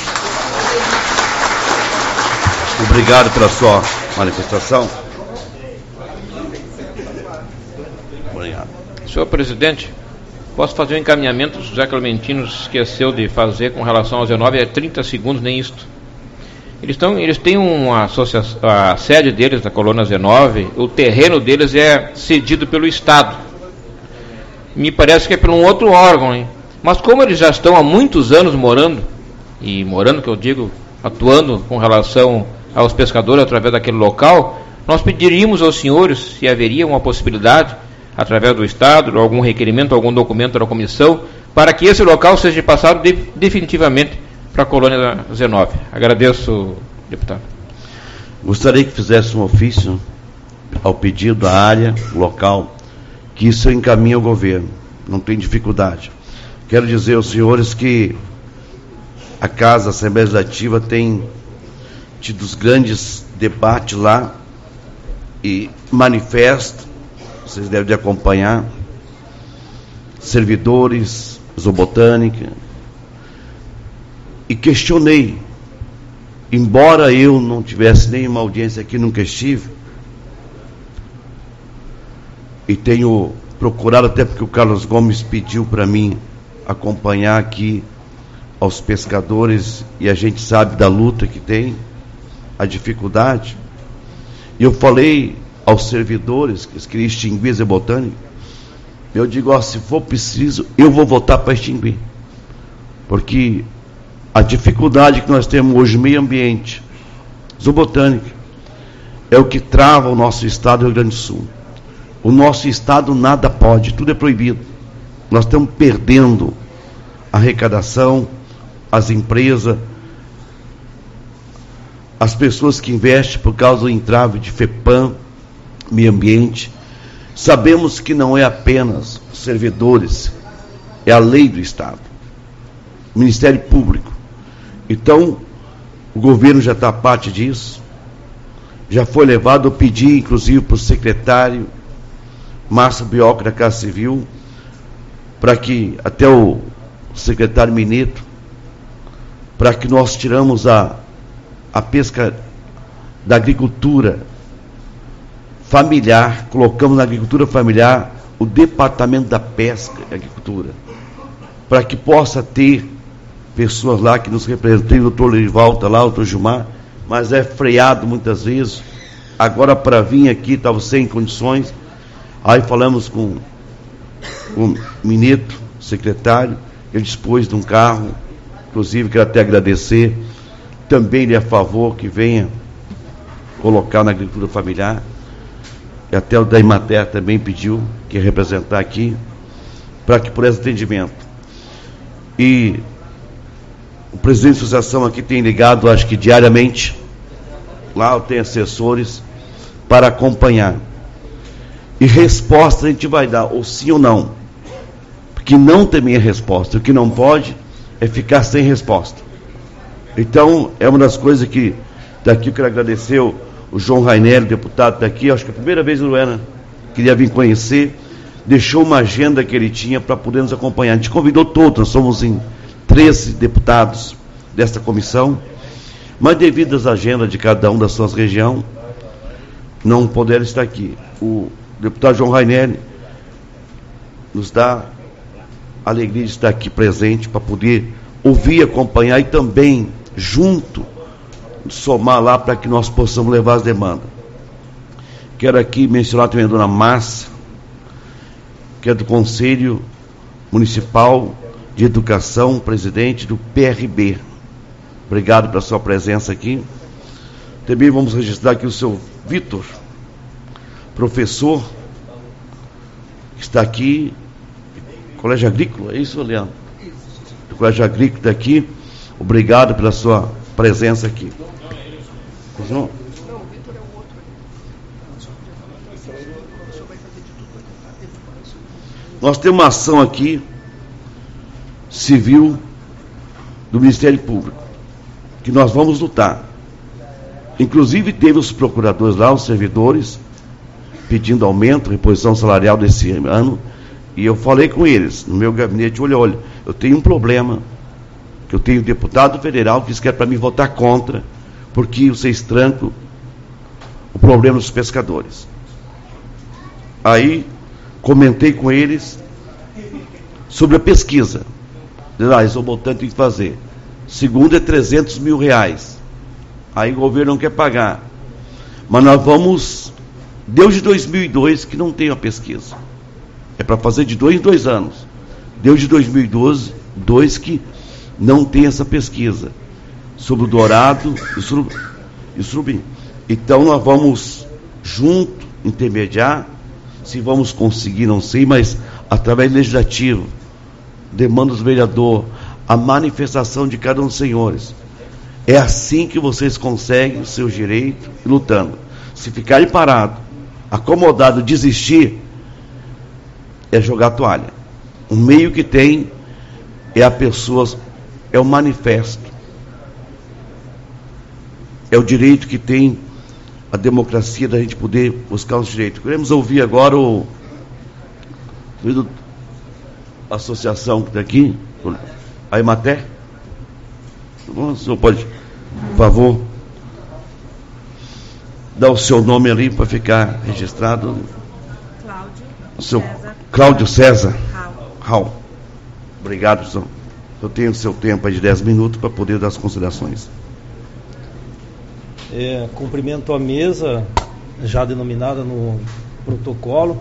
Obrigado pela sua manifestação. Obrigado. Senhor presidente, posso fazer um encaminhamento? O José Clementino esqueceu de fazer com relação ao dezenove, é trinta segundos, nem isto. Eles, tão, eles têm uma associação, a sede deles, da Colônia dezenove, o terreno deles é cedido pelo Estado. Me parece que é por um outro órgão, hein? Mas como eles já estão há muitos anos morando, e morando, que eu digo, atuando com relação aos pescadores através daquele local, nós pediríamos aos senhores se haveria uma possibilidade, através do Estado, algum requerimento, algum documento da comissão, para que esse local seja passado de, definitivamente para a Colônia dezenove. Agradeço, deputado. Gostaria que fizesse um ofício ao pedido da área local, que isso encaminhe ao governo, não tem dificuldade. Quero dizer aos senhores que a Casa Assembleia Legislativa tem tido os grandes debates lá e manifesto, vocês devem de acompanhar, servidores, zoobotânica, e questionei, embora eu não tivesse nenhuma audiência aqui, nunca estive, e tenho procurado, até porque o Carlos Gomes pediu para mim acompanhar aqui aos pescadores, e a gente sabe da luta que tem, a dificuldade, e eu falei aos servidores que queriam extinguir a zoobotânica, eu digo, ó, se for preciso, eu vou votar para extinguir, porque a dificuldade que nós temos hoje no meio ambiente, zoobotânica, é o que trava o nosso estado do Rio Grande do Sul. O nosso estado nada pode, tudo é proibido. Nós estamos perdendo a arrecadação, as empresas, as pessoas que investem por causa do entrave de FEPAM, meio ambiente. Sabemos que não é apenas os servidores, é a lei do Estado, o Ministério Público. Então, o governo já está a parte disso, já foi levado, eu pedi inclusive para o secretário Márcio Bioca da Casa Civil, para que, até o secretário Mineto, para que nós tiramos a, a pesca da agricultura familiar, colocamos na agricultura familiar o departamento da pesca e agricultura, para que possa ter pessoas lá que nos representem, o doutor Lerival está lá, o doutor Gilmar, mas é freado muitas vezes. Agora, para vir aqui, estava sem condições. Aí falamos com o Mineto, secretário, ele dispôs de um carro, inclusive quero até agradecer, também ele é a favor que venha colocar na agricultura familiar, e até o da Imater também pediu, que ia representar aqui, para que por esse atendimento. E o presidente da associação aqui tem ligado, acho que diariamente, lá eu tenho assessores para acompanhar. E resposta a gente vai dar, ou sim ou não. Porque não tem minha resposta. O que não pode é ficar sem resposta. Então, é uma das coisas que, daqui eu quero agradecer o, o João Rainelli, deputado daqui, acho que é a primeira vez no Luana, queria vir conhecer, deixou uma agenda que ele tinha para poder nos acompanhar. A gente convidou todos, nós somos em treze deputados desta comissão, mas devido às agendas de cada um da sua região, não puderam estar aqui. O o deputado João Raineri nos dá a alegria de estar aqui presente para poder ouvir, acompanhar e também, junto, somar lá para que nós possamos levar as demandas. Quero aqui mencionar também a dona Márcia, que é do Conselho Municipal de Educação, presidente do P R B. Obrigado pela sua presença aqui. Também vamos registrar aqui o seu Vitor, professor, que está aqui, Colégio Agrícola, é isso, Leandro? Do Colégio Agrícola daqui. Obrigado pela sua presença aqui. Não? Nós temos uma ação aqui, civil, do Ministério Público, que nós vamos lutar. Inclusive teve os procuradores lá, os servidores, pedindo aumento, reposição salarial desse ano, e eu falei com eles, no meu gabinete, olha, olha, eu tenho um problema, que eu tenho deputado federal que quer para mim votar contra, porque vocês trancam o problema dos pescadores. Aí, comentei com eles sobre a pesquisa. Ah, eles vão botar, tem que fazer. Segundo é trezentos mil reais. Aí o governo não quer pagar. Mas nós vamos, desde dois mil e dois que não tem a pesquisa. É para fazer de dois em dois anos. Desde dois mil e doze, dois que não tem essa pesquisa sobre o dourado e o surubim. E o surubim. Então nós vamos junto intermediar. Se vamos conseguir, não sei, mas através do legislativo, demanda do vereador, a manifestação de cada um dos senhores. É assim que vocês conseguem os seus direitos lutando. Se ficarem parados, acomodados, desistir, é jogar a toalha. O meio que tem é a pessoa, é o manifesto. É o direito que tem a democracia da gente poder buscar os direitos. Queremos ouvir agora o, o a associação que está aqui, a Emater. O senhor pode, por favor, dar o seu nome ali para ficar registrado. Cláudio o seu César. Cláudio César Raul. Raul. Obrigado, senhor. Eu tenho o seu tempo aí de dez minutos para poder dar as considerações. É, cumprimento a mesa, já denominada no protocolo.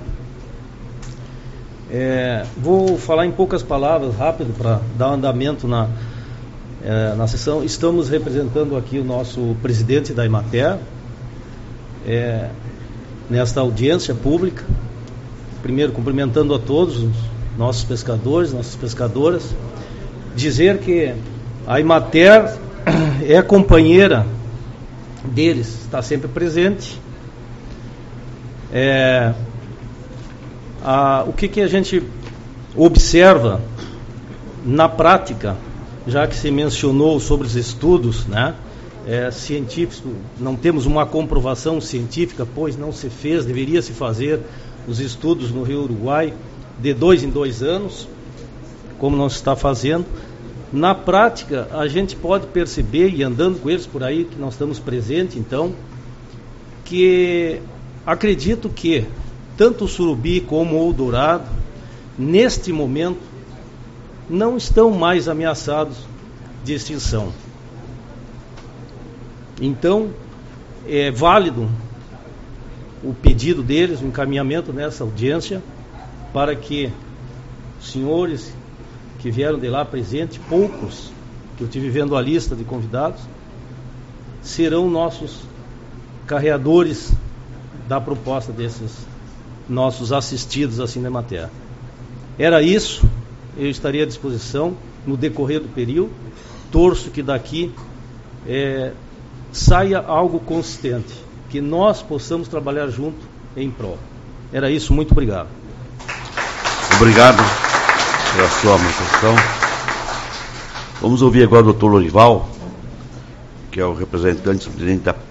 É, vou falar em poucas palavras, rápido, para dar andamento na, é, na sessão. Estamos representando aqui o nosso presidente da Emater, é, nesta audiência pública. Primeiro, cumprimentando a todos os nossos pescadores, nossas pescadoras. Dizer que a Emater é companheira deles, está sempre presente. É, a, o que, que a gente observa na prática, já que se mencionou sobre os estudos, né, é, científicos, não temos uma comprovação científica, pois não se fez, deveria se fazer os estudos no Rio Uruguai de dois em dois anos, como não se está fazendo. Na prática, a gente pode perceber, e andando com eles por aí, que nós estamos presentes, então, que acredito que tanto o surubi como o dourado, neste momento, não estão mais ameaçados de extinção. Então, é válido o pedido deles, o encaminhamento nessa audiência, para que os senhores que vieram de lá presentes, poucos, que eu estive vendo a lista de convidados, serão nossos carreadores da proposta desses nossos assistidos à Cinemater. Era isso, eu estaria à disposição no decorrer do período. Torço que daqui é, saia algo consistente, que nós possamos trabalhar junto em prol. Era isso, muito obrigado. Obrigado pela sua apresentação. Vamos ouvir agora o doutor Lorival, que é o representante presidente da,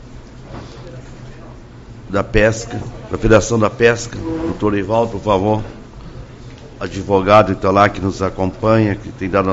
da pesca, da Federação da Pesca. Doutor Lorival, por favor. Advogado que está lá, que nos acompanha, que tem dado,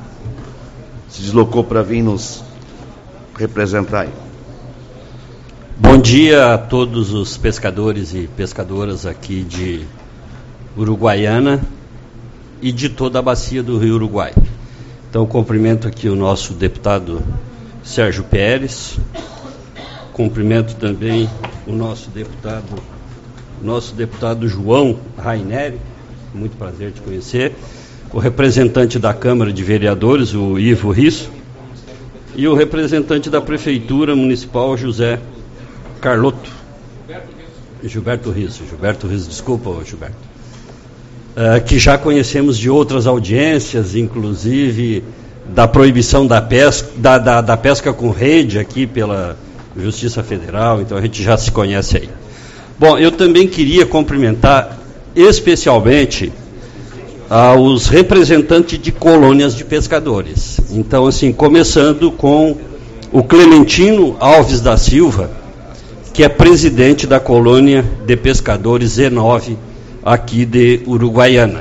se deslocou para vir nos representar aí. Bom dia a todos os pescadores e pescadoras aqui de Uruguaiana e de toda a bacia do Rio Uruguai. Então, cumprimento aqui o nosso deputado Sérgio Pérez, cumprimento também o nosso deputado, nosso deputado João Raineri, muito prazer te conhecer, o representante da Câmara de Vereadores, o Ivo Risso, e o representante da Prefeitura Municipal, José Carlotto. Gilberto Risso, Gilberto Risso, desculpa, Gilberto. Uh, que já conhecemos de outras audiências, inclusive da proibição da pesca, da, da, da pesca com rede aqui pela Justiça Federal, então a gente já se conhece aí. Bom, eu também queria cumprimentar especialmente aos representantes de colônias de pescadores. Então, assim, começando com o Clementino Alves da Silva, que é presidente da colônia de pescadores Z nove aqui de Uruguaiana.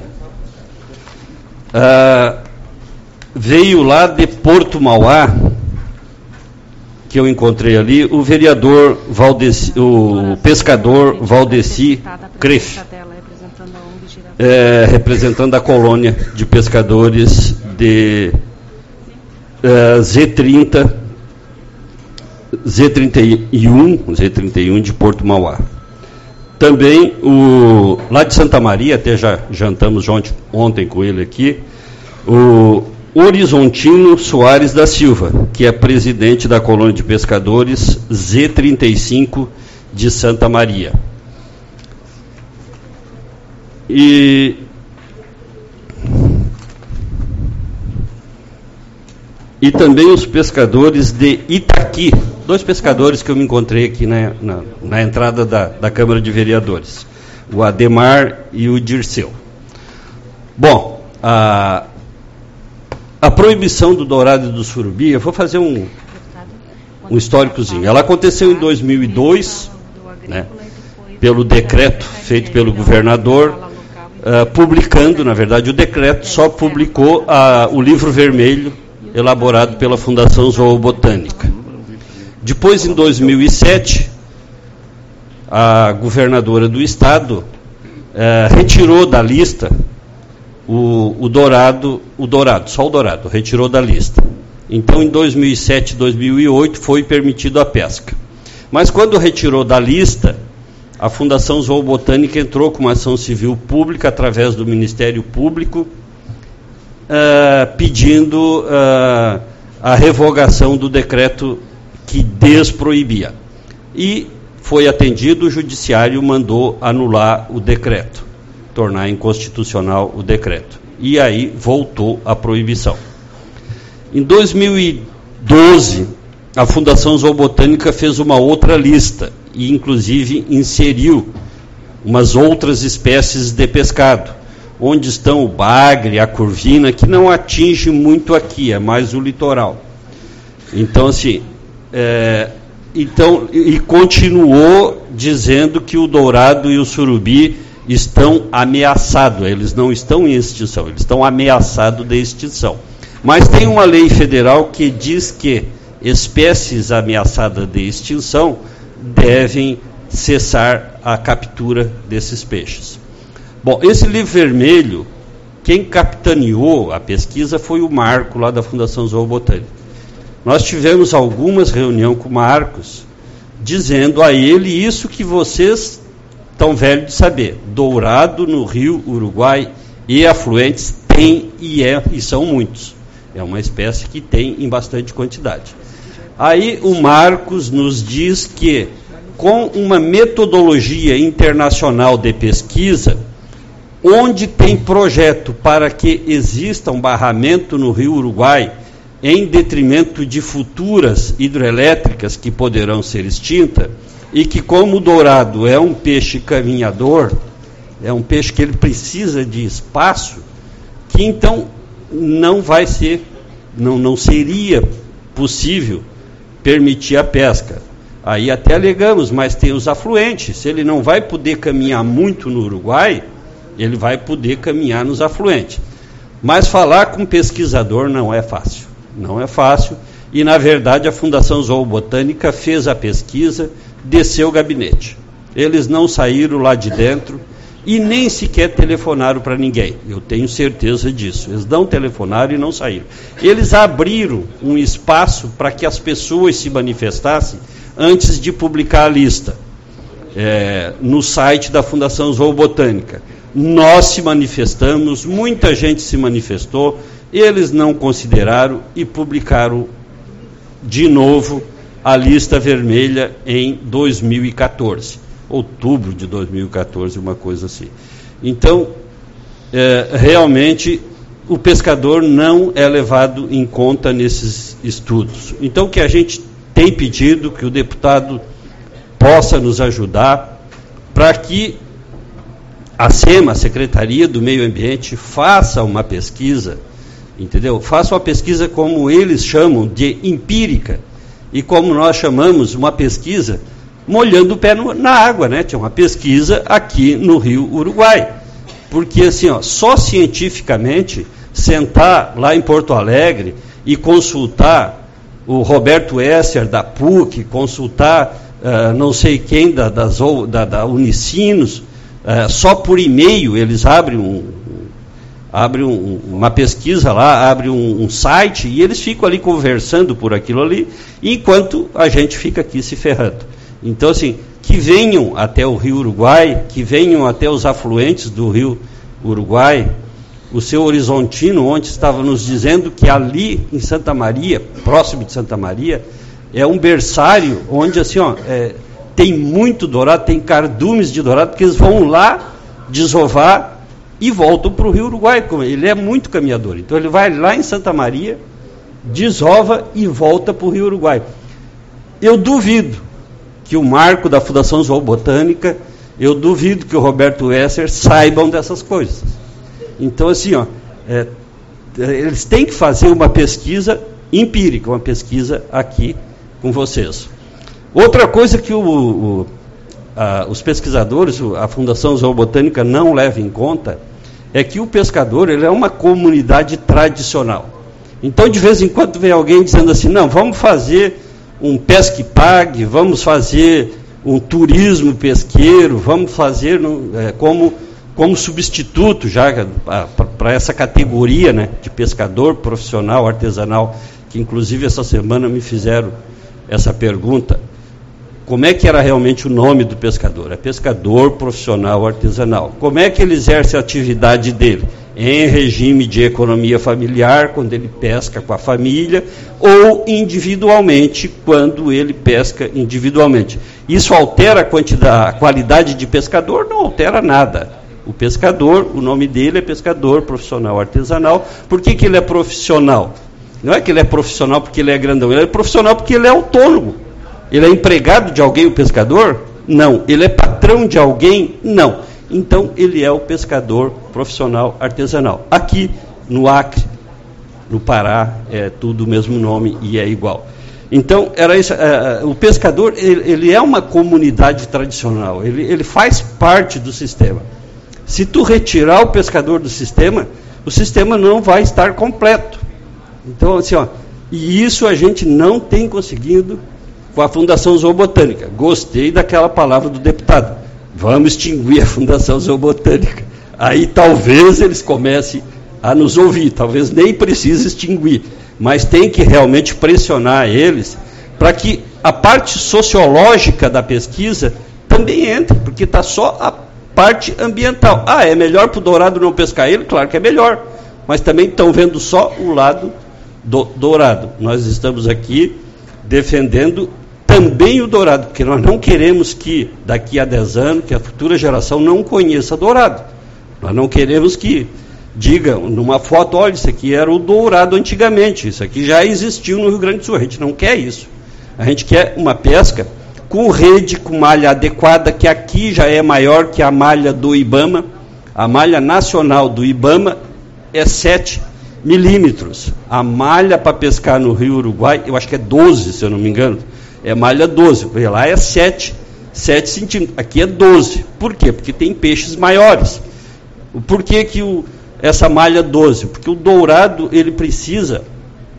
Uh, veio lá de Porto Mauá, que eu encontrei ali, o vereador Valdeci, o pescador Valdeci Crefe, é, representando a colônia de pescadores de uh, Z trinta, Z trinta e um, Z trinta e um de Porto Mauá. Também o lá de Santa Maria, até já jantamos ontem, ontem com ele aqui, o Horizontino Soares da Silva, que é presidente da colônia de pescadores Z trinta e cinco de Santa Maria. E e também os pescadores de Itaqui, dois pescadores que eu me encontrei aqui na, na, na entrada da, da Câmara de Vereadores, o Ademar e o Dirceu. Bom, a, a proibição do dourado e do surubi, eu vou fazer um, um históricozinho. Ela aconteceu em dois mil e dois, né, pelo decreto feito pelo governador, uh, publicando, na verdade, o decreto só publicou uh, o livro vermelho elaborado pela Fundação Zoobotânica. Depois, em dois mil e sete, a governadora do estado eh, retirou da lista o, o dourado, o dourado, só o dourado, retirou da lista. Então, em dois mil e sete e dois mil e oito foi permitido a pesca. Mas quando retirou da lista, a Fundação Zoobotânica entrou com uma ação civil pública através do Ministério Público, Uh, pedindo uh, a revogação do decreto que desproibia. E foi atendido, o judiciário mandou anular o decreto, tornar inconstitucional o decreto. E aí voltou a proibição. Em dois mil e doze, a Fundação Zoobotânica fez uma outra lista e, inclusive, inseriu umas outras espécies de pescado, onde estão o bagre, a curvina, que não atinge muito aqui, é mais o litoral. Então, assim, é, então, e continuou dizendo que o dourado e o surubi estão ameaçados, eles não estão em extinção, eles estão ameaçados de extinção. Mas tem uma lei federal que diz que espécies ameaçadas de extinção devem cessar a captura desses peixes. Bom, esse livro vermelho, quem capitaneou a pesquisa foi o Marco, lá da Fundação Zoobotânica. Nós tivemos algumas reuniões com o Marcos, dizendo a ele isso que vocês estão velhos de saber. Dourado no Rio Uruguai e afluentes tem e, é, e são muitos. É uma espécie que tem em bastante quantidade. Aí o Marcos nos diz que, com uma metodologia internacional de pesquisa, onde tem projeto para que exista um barramento no Rio Uruguai, em detrimento de futuras hidrelétricas que poderão ser extintas, e que, como o dourado é um peixe caminhador, é um peixe que ele precisa de espaço, que então não vai ser, não, não seria possível permitir a pesca. Aí até alegamos, mas tem os afluentes, se ele não vai poder caminhar muito no Uruguai, ele vai poder caminhar nos afluentes. Mas falar com pesquisador não é fácil. Não é fácil. e, na verdade, a Fundação Zoobotânica fez a pesquisa, desceu o gabinete. Eles não saíram lá de dentro e nem sequer telefonaram para ninguém. Eu tenho certeza disso. Eles não telefonaram e não saíram. Eles abriram um espaço para que as pessoas se manifestassem antes de publicar a lista, é, no site da Fundação Zoobotânica. Nós se manifestamos, muita gente se manifestou, eles não consideraram e publicaram de novo a lista vermelha em dois mil e quatorze, outubro de dois mil e quatorze, uma coisa assim. Então, é, realmente, o pescador não é levado em conta nesses estudos. Então, o que a gente tem pedido, que o deputado possa nos ajudar, para que a SEMA, a Secretaria do Meio Ambiente, faça uma pesquisa, entendeu? Faça uma pesquisa como eles chamam de empírica, e como nós chamamos uma pesquisa molhando o pé no, na água, né? Tinha uma pesquisa aqui no Rio Uruguai, porque assim, ó, só cientificamente sentar lá em Porto Alegre e consultar o Roberto Esser da P U C, consultar uh, não sei quem da, da, da, da Unicinos, uh, só por e-mail eles abrem um, abre um, uma pesquisa lá, abre um, um site e eles ficam ali conversando por aquilo ali, enquanto a gente fica aqui se ferrando. Então, assim, que venham até o Rio Uruguai, que venham até os afluentes do Rio Uruguai. O seu Horizontino ontem estava nos dizendo que ali em Santa Maria, próximo de Santa Maria, é um berçário onde, assim, ó, é, tem muito dourado, tem cardumes de dourado, porque eles vão lá desovar e voltam para o Rio Uruguai. Ele é muito caminhador, então ele vai lá em Santa Maria, desova e volta para o Rio Uruguai. Eu duvido que o Marco da Fundação Zoobotânica, eu duvido que o Roberto Esser saibam dessas coisas. Então, assim, ó, é, eles têm que fazer uma pesquisa empírica, uma pesquisa aqui com vocês. Outra coisa que o, o, a, os pesquisadores, a Fundação Zoobotânica não leva em conta, é que o pescador, ele é uma comunidade tradicional. Então, de vez em quando vem alguém dizendo assim, não, vamos fazer um pesque pague, vamos fazer um turismo pesqueiro, vamos fazer é, como, como substituto já para essa categoria, né, de pescador profissional, artesanal, que inclusive essa semana me fizeram essa pergunta. Como é que era realmente o nome do pescador? É pescador profissional artesanal. Como é que ele exerce a atividade dele? Em regime de economia familiar, quando ele pesca com a família, ou individualmente, quando ele pesca individualmente. Isso altera a quantidade, a qualidade de pescador? Não altera nada. O pescador, o nome dele é pescador profissional artesanal. Por que que ele é profissional? Não é que ele é profissional porque ele é grandão, ele é profissional porque ele é autônomo. Ele é empregado de alguém, o pescador? Não. Ele é patrão de alguém? Não. Então, ele é o pescador profissional artesanal. Aqui, no Acre, no Pará, é tudo o mesmo nome e é igual. Então, era isso, é, o pescador, ele, ele é uma comunidade tradicional, ele, ele faz parte do sistema. Se tu retirar o pescador do sistema, o sistema não vai estar completo. Então, assim, ó, e isso a gente não tem conseguido com a Fundação Zoobotânica. Gostei daquela palavra do deputado. Vamos extinguir a Fundação Zoobotânica. Aí talvez eles comecem a nos ouvir, talvez nem precise extinguir, mas tem que realmente pressionar eles para que a parte sociológica da pesquisa também entre, porque está só a parte ambiental. Ah, é melhor para o dourado não pescar ele? Claro que é melhor, mas também estão vendo só o lado do dourado. Nós estamos aqui defendendo também o dourado, porque nós não queremos que daqui a dez anos, que a futura geração não conheça dourado. Nós não queremos que diga numa foto, olha, isso aqui era o dourado antigamente, isso aqui já existiu no Rio Grande do Sul. A gente não quer isso. A gente quer uma pesca com rede, com malha adequada, que aqui já é maior que a malha do IBAMA. A malha nacional do IBAMA é sete milímetros. A malha para pescar no Rio Uruguai, eu acho que é doze, se eu não me engano. É malha doze, lá é sete, sete centímetros, aqui é doze. Por quê? Porque tem peixes maiores. Por que que o, essa malha doze? Porque o dourado, ele precisa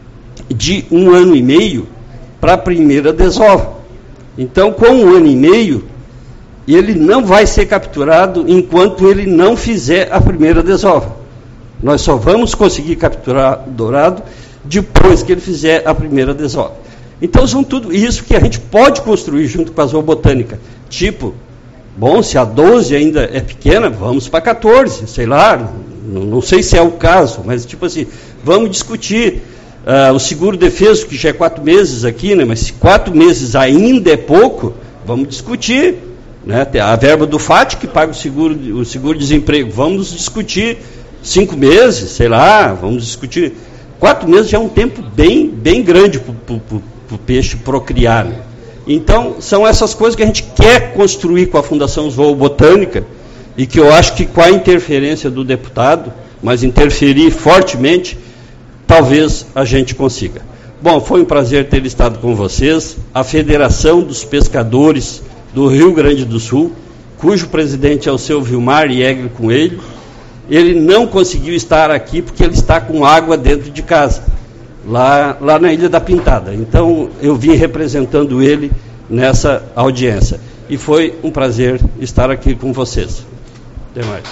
de um ano e meio para a primeira desova. Então, com um ano e meio, ele não vai ser capturado enquanto ele não fizer a primeira desova. Nós só vamos conseguir capturar o dourado depois que ele fizer a primeira desova. Então, são tudo isso que a gente pode construir junto com a zoobotânica. Tipo, bom, se a doze ainda é pequena, vamos para quatorze, sei lá, não, não sei se é o caso, mas tipo assim, vamos discutir uh, o seguro defeso, que já é quatro meses aqui, né, mas se quatro meses ainda é pouco, vamos discutir, né, a verba do F A T que paga o seguro, o seguro-desemprego, vamos discutir cinco meses, sei lá, vamos discutir, quatro meses já é um tempo bem, bem grande para o peixe procriar, né? Então, são essas coisas que a gente quer construir com a Fundação Zoobotânica e que eu acho que com a interferência do deputado, mas interferir fortemente, talvez a gente consiga. Bom, foi um prazer ter estado com vocês. A Federação dos Pescadores do Rio Grande do Sul, cujo presidente é o seu Vilmar Jäger Coelho, ele não conseguiu estar aqui porque ele está com água dentro de casa. Lá, lá na Ilha da Pintada. Então, eu vim representando ele nessa audiência. E foi um prazer estar aqui com vocês. Até mais.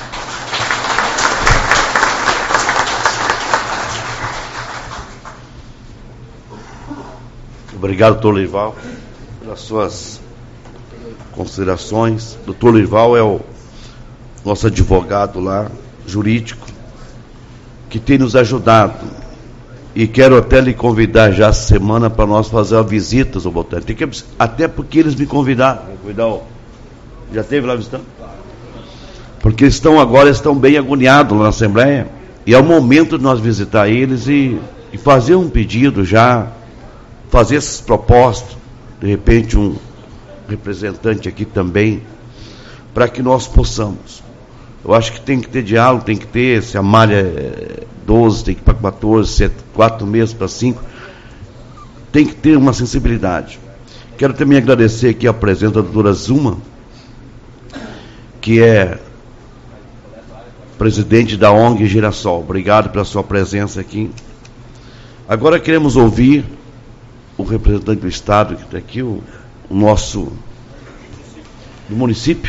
Obrigado, doutor Lorival, pelas suas considerações. doutor Lorival é o nosso advogado lá, jurídico, que tem nos ajudado. E quero até lhe convidar já essa semana para nós fazer uma visita ao Botânico. Tem que, até porque eles me convidaram. Já esteve lá visitando? Porque estão agora, estão bem agoniados lá na Assembleia. E é o momento de nós visitar eles e, e fazer um pedido já, fazer essas propostas. De repente um representante aqui também, para que nós possamos. Eu acho que tem que ter diálogo, tem que ter, se a malha é doze, tem que ir para quatorze, se é quatro meses para cinco, tem que ter uma sensibilidade. Quero também agradecer aqui a presença da doutora Zuma, que é presidente da O N G Girassol. Obrigado pela sua presença aqui. Agora queremos ouvir o representante do Estado, que está aqui, o, o nosso do município.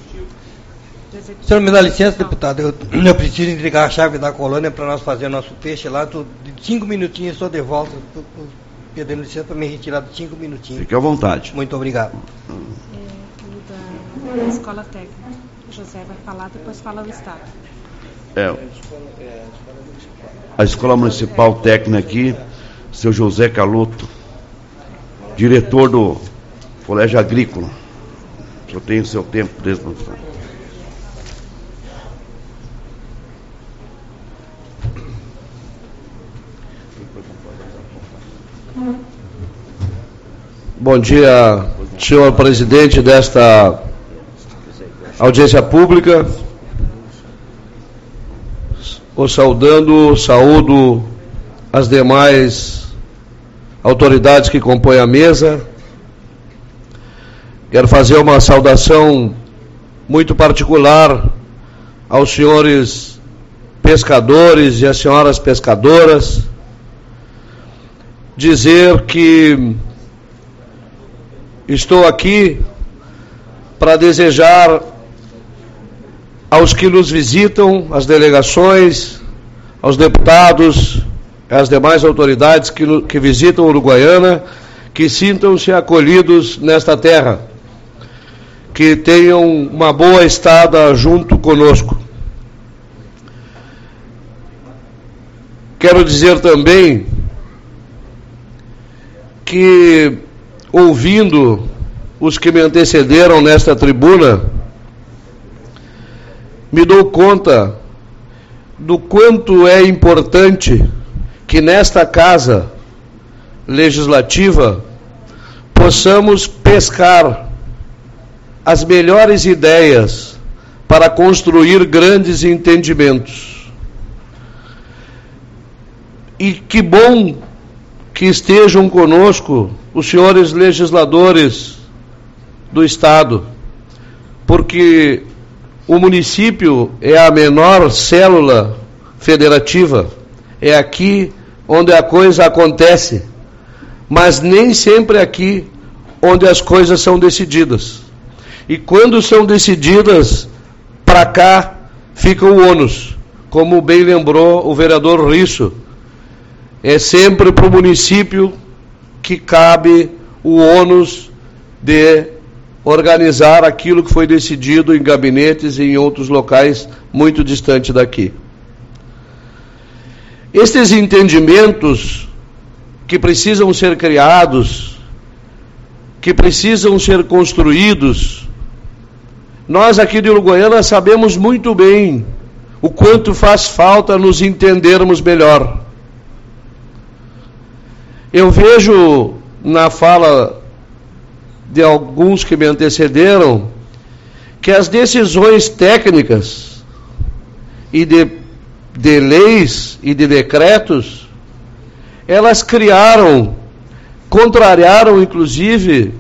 O senhor me dá licença, deputado, eu, eu preciso entregar a chave da colônia para nós fazer nosso peixe lá, tô, de cinco minutinhos estou de volta, tô, tô pedindo licença para me retirar de cinco minutinhos. Fique à vontade. Muito obrigado. É, o da, da Escola Técnica. O José vai falar, depois fala o Estado. É, a Escola Municipal Técnica aqui, seu José Caloto, diretor do Colégio Agrícola. Só tem o seu tempo desde o Bom dia, senhor presidente desta audiência pública. O saudando, saúdo as demais autoridades que compõem a mesa. Quero fazer uma saudação muito particular aos senhores pescadores e às senhoras pescadoras. Dizer que estou aqui para desejar aos que nos visitam, às delegações, aos deputados, às demais autoridades que, que visitam Uruguaiana, que sintam-se acolhidos nesta terra, que tenham uma boa estada junto conosco. Quero dizer também que, ouvindo os que me antecederam nesta tribuna, me dou conta do quanto é importante que nesta casa legislativa possamos pescar as melhores ideias para construir grandes entendimentos. E que bom que estejam conosco os senhores legisladores do Estado, porque o município é a menor célula federativa, é aqui onde a coisa acontece, mas nem sempre aqui onde as coisas são decididas. E quando são decididas, para cá fica o ônus, como bem lembrou o vereador Risso. É sempre para o município que cabe o ônus de organizar aquilo que foi decidido em gabinetes e em outros locais muito distantes daqui. Estes entendimentos que precisam ser criados, que precisam ser construídos, nós aqui de Uruguaiana sabemos muito bem o quanto faz falta nos entendermos melhor. Eu vejo na fala de alguns que me antecederam que as decisões técnicas e de, de leis e de decretos, elas criaram, contrariaram inclusive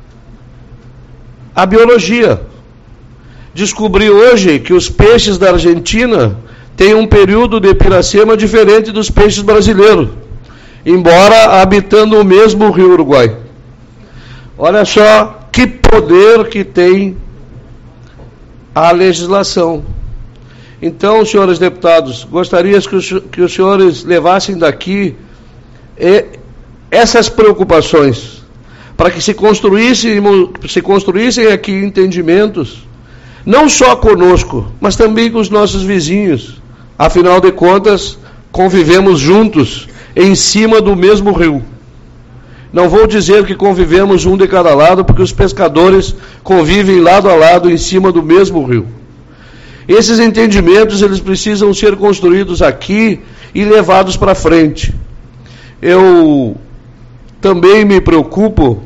a biologia. Descobri hoje que os peixes da Argentina têm um período de piracema diferente dos peixes brasileiros, embora habitando o mesmo rio Uruguai. Olha só que poder que tem a legislação. Então, senhores deputados, gostaria que os, que os senhores levassem daqui e, essas preocupações, para que se construíssem, se construíssem aqui entendimentos, não só conosco, mas também com os nossos vizinhos. Afinal de contas, convivemos juntos, em cima do mesmo rio. Não vou dizer que convivemos um de cada lado, porque os pescadores convivem lado a lado em cima do mesmo rio. Esses entendimentos, eles precisam ser construídos aqui e levados para frente. Eu também me preocupo,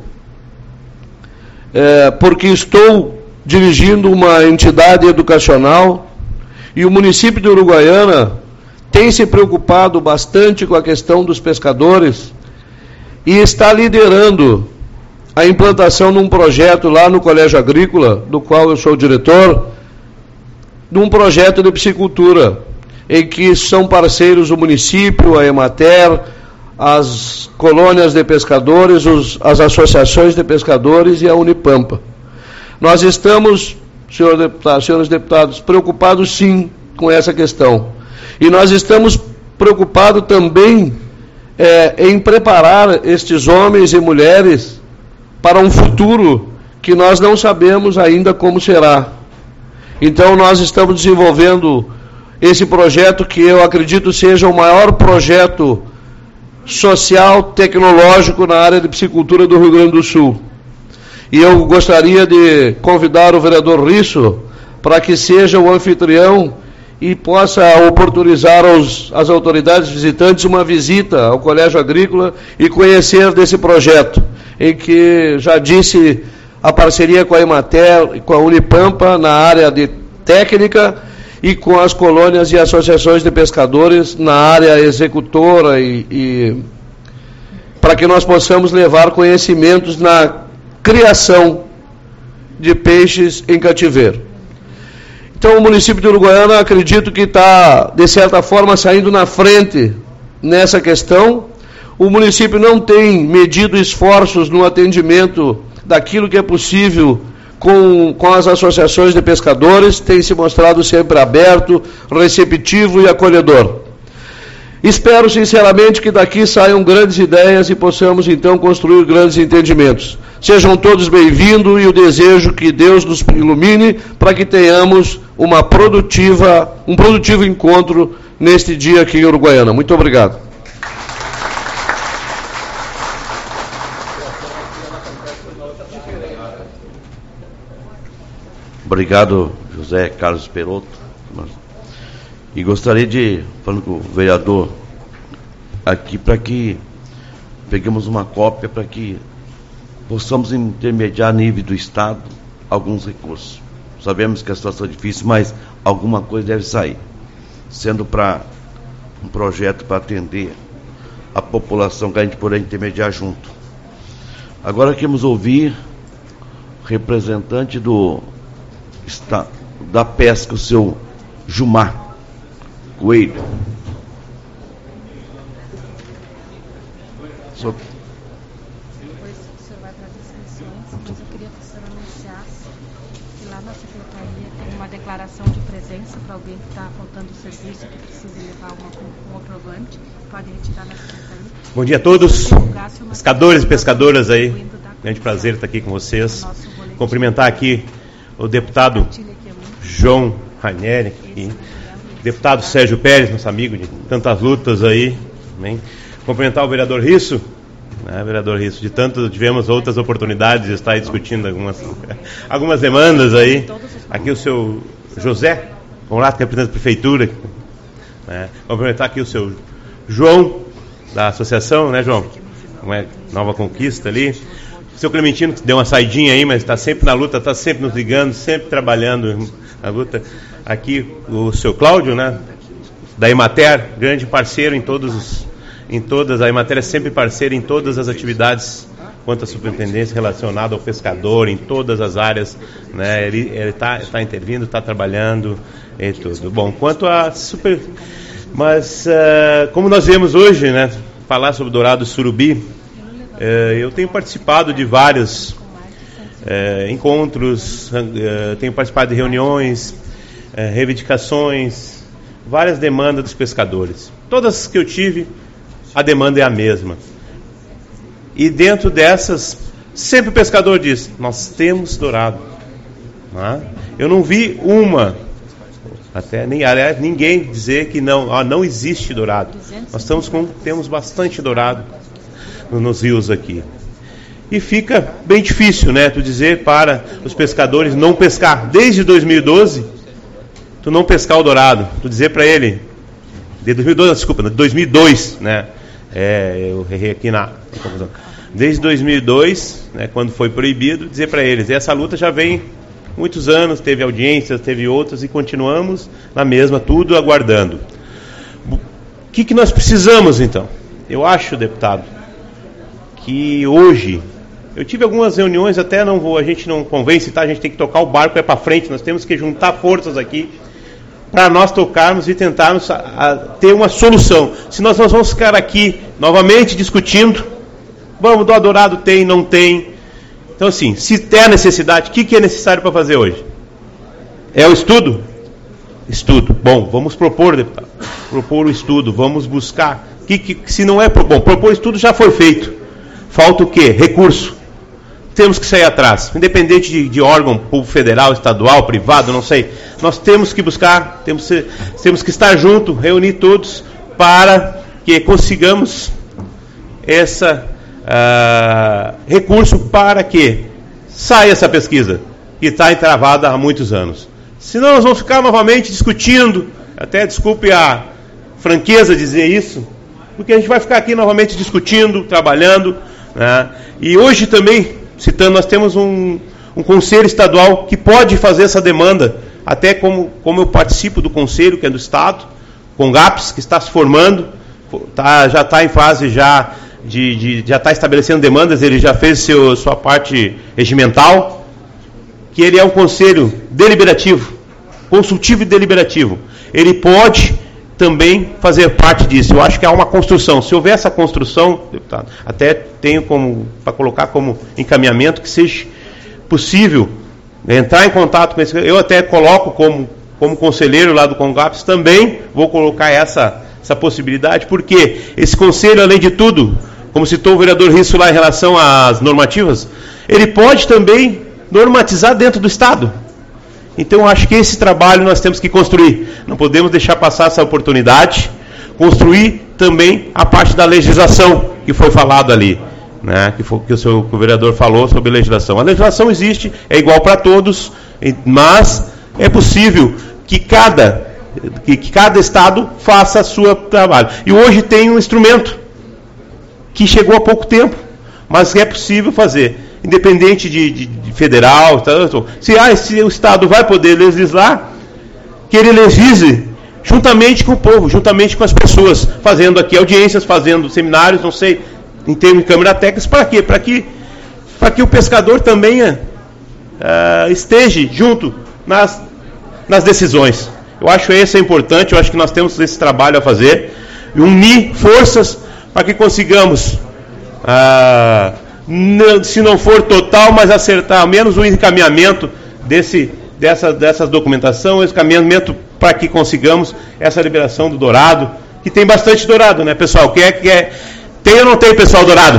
é, porque estou dirigindo uma entidade educacional e o município de Uruguaiana tem se preocupado bastante com a questão dos pescadores e está liderando a implantação de um projeto lá no Colégio Agrícola, do qual eu sou diretor, de um projeto de piscicultura, em que são parceiros o município, a Emater, as colônias de pescadores, os, as associações de pescadores e a Unipampa. Nós estamos, senhor deputado, senhores deputados, preocupados sim com essa questão. E nós estamos preocupados também é, em preparar estes homens e mulheres para um futuro que nós não sabemos ainda como será. Então nós estamos desenvolvendo esse projeto que eu acredito seja o maior projeto social, tecnológico na área de piscicultura do Rio Grande do Sul. E eu gostaria de convidar o vereador Risso para que seja o anfitrião e possa oportunizar aos, às autoridades visitantes uma visita ao Colégio Agrícola e conhecer desse projeto, em que, já disse, a parceria com a Emater e com a Unipampa na área de técnica e com as colônias e associações de pescadores na área executora e, e para que nós possamos levar conhecimentos na criação de peixes em cativeiro. Então, o município de Uruguaiana, acredito que está, de certa forma, saindo na frente nessa questão. O município não tem medido esforços no atendimento daquilo que é possível com, com as associações de pescadores, tem se mostrado sempre aberto, receptivo e acolhedor. Espero, sinceramente, que daqui saiam grandes ideias e possamos, então, construir grandes entendimentos. Sejam todos bem-vindos e eu desejo que Deus nos ilumine para que tenhamos uma produtiva, um produtivo encontro neste dia aqui em Uruguaiana. Muito obrigado. Obrigado, José Carlos Perotto. E gostaria de, falando com o vereador aqui, para que peguemos uma cópia, para que possamos intermediar a nível do Estado alguns recursos. Sabemos que a situação é difícil, mas alguma coisa deve sair, sendo para um projeto para atender a população que a gente poder intermediar junto. Agora queremos ouvir o representante do, da pesca, o seu Gilmar Coelho. So- Depois o senhor vai para as inscrições, mas eu queria que o senhor anunciasse que lá na secretaria tem uma declaração de presença para alguém que está faltando o serviço, que precisa levar uma, um comprovante, pode retirar na secretaria. Bom dia a todos, pescadores e pescadoras aí, grande prazer estar aqui com vocês. Cumprimentar aqui o deputado João Ranieri, aqui, deputado Sérgio Pérez, nosso amigo de tantas lutas aí, né? Cumprimentar o vereador Risso, né, vereador Risso, de tanto tivemos outras oportunidades de estar aí discutindo algumas, algumas demandas aí. Aqui o seu José, com lá que é presidente da prefeitura, né? Cumprimentar aqui o seu João, da associação, né, João? Uma Nova Conquista ali. O seu Clementino, que deu uma saidinha aí, mas está sempre na luta, está sempre nos ligando, sempre trabalhando na luta. Aqui o seu Cláudio, né, da Emater, grande parceiro em todos os, em todas, a Emater é sempre parceira em todas as atividades quanto à superintendência relacionada ao pescador, em todas as áreas, né, ele está tá intervindo, está trabalhando e tudo. Bom, quanto a super... Mas, uh, como nós viemos hoje, né, falar sobre Dourado e Surubi, uh, eu tenho participado de vários uh, encontros, uh, tenho participado de reuniões, uh, reivindicações, várias demandas dos pescadores. Todas que eu tive, a demanda é a mesma. E dentro dessas, sempre o pescador diz, nós temos dourado. Né? Eu não vi uma... Até nem, aliás, ninguém dizer que não, ó, não existe dourado. Nós estamos com, temos bastante dourado nos rios aqui. E fica bem difícil, né, tu dizer para os pescadores não pescar. Desde dois mil e doze, tu não pescar o dourado. Tu dizer para ele, de dois mil e doze, desculpa, de dois mil e dois, né, é, eu errei aqui na, na confusão. Desde dois mil e dois, né, quando foi proibido, dizer para eles, essa luta já vem muitos anos, teve audiências, teve outras e continuamos na mesma, tudo aguardando. O que, que nós precisamos então? Eu acho, deputado, que hoje, eu tive algumas reuniões, até não vou, a gente não convence, tá? A gente tem que tocar o barco, é para frente, nós temos que juntar forças aqui para nós tocarmos e tentarmos a, a, ter uma solução. Se nós, nós vamos ficar aqui novamente discutindo, vamos, do Dourado tem, não tem. Então, assim, se tem a necessidade, o que, que é necessário para fazer hoje? É o estudo? Estudo. Bom, vamos propor, deputado. Propor o estudo, vamos buscar. Que, que, se não é... Bom, propor estudo já foi feito. Falta o quê? Recurso. Temos que sair atrás. Independente de, de órgão público federal, estadual, privado, não sei. Nós temos que buscar, temos, temos que estar juntos, reunir todos, para que consigamos essa... Uh, recurso para que saia essa pesquisa que está entravada há muitos anos. Senão nós vamos ficar novamente discutindo, até desculpe a franqueza dizer isso, porque a gente vai ficar aqui novamente discutindo, trabalhando, né? E hoje também, citando, nós temos um, um conselho estadual que pode fazer essa demanda, até como, como eu participo do conselho, que é do Estado, CONGAPS, que está se formando, tá, já está em fase já de, de já está estabelecendo demandas, ele já fez seu, sua parte regimental, que ele é um conselho deliberativo, consultivo e deliberativo. Ele pode também fazer parte disso. Eu acho que há uma construção. Se houver essa construção, deputado, até tenho como para colocar como encaminhamento que seja possível entrar em contato com esse. Eu até coloco como, como conselheiro lá do CONGAPS, também vou colocar essa, essa possibilidade, porque esse conselho, além de tudo, como citou o vereador Risso lá em relação às normativas, ele pode também normatizar dentro do Estado. Então, acho que esse trabalho nós temos que construir. Não podemos deixar passar essa oportunidade. Construir também a parte da legislação que foi falado ali, né? Que, foi, que o seu que o vereador falou sobre legislação. A legislação existe, é igual para todos, mas é possível que cada, que, que cada Estado faça o seu trabalho. E hoje tem um instrumento que chegou há pouco tempo, mas é possível fazer. Independente de, de, de federal, tá, se, ah, se o Estado vai poder legislar, que ele legisle juntamente com o povo, juntamente com as pessoas, fazendo aqui audiências, fazendo seminários, não sei, em termos de câmara técnica, para quê? Para que, para que o pescador também uh, esteja junto nas, nas decisões. Eu acho que isso é importante, eu acho que nós temos esse trabalho a fazer, unir forças para que consigamos ah, não, se não for total, mas acertar ao menos o encaminhamento desse, dessa, dessa documentação, o encaminhamento para que consigamos essa liberação do dourado, que tem bastante dourado, né, pessoal? Quem é que é? Tem ou não tem, pessoal, dourado?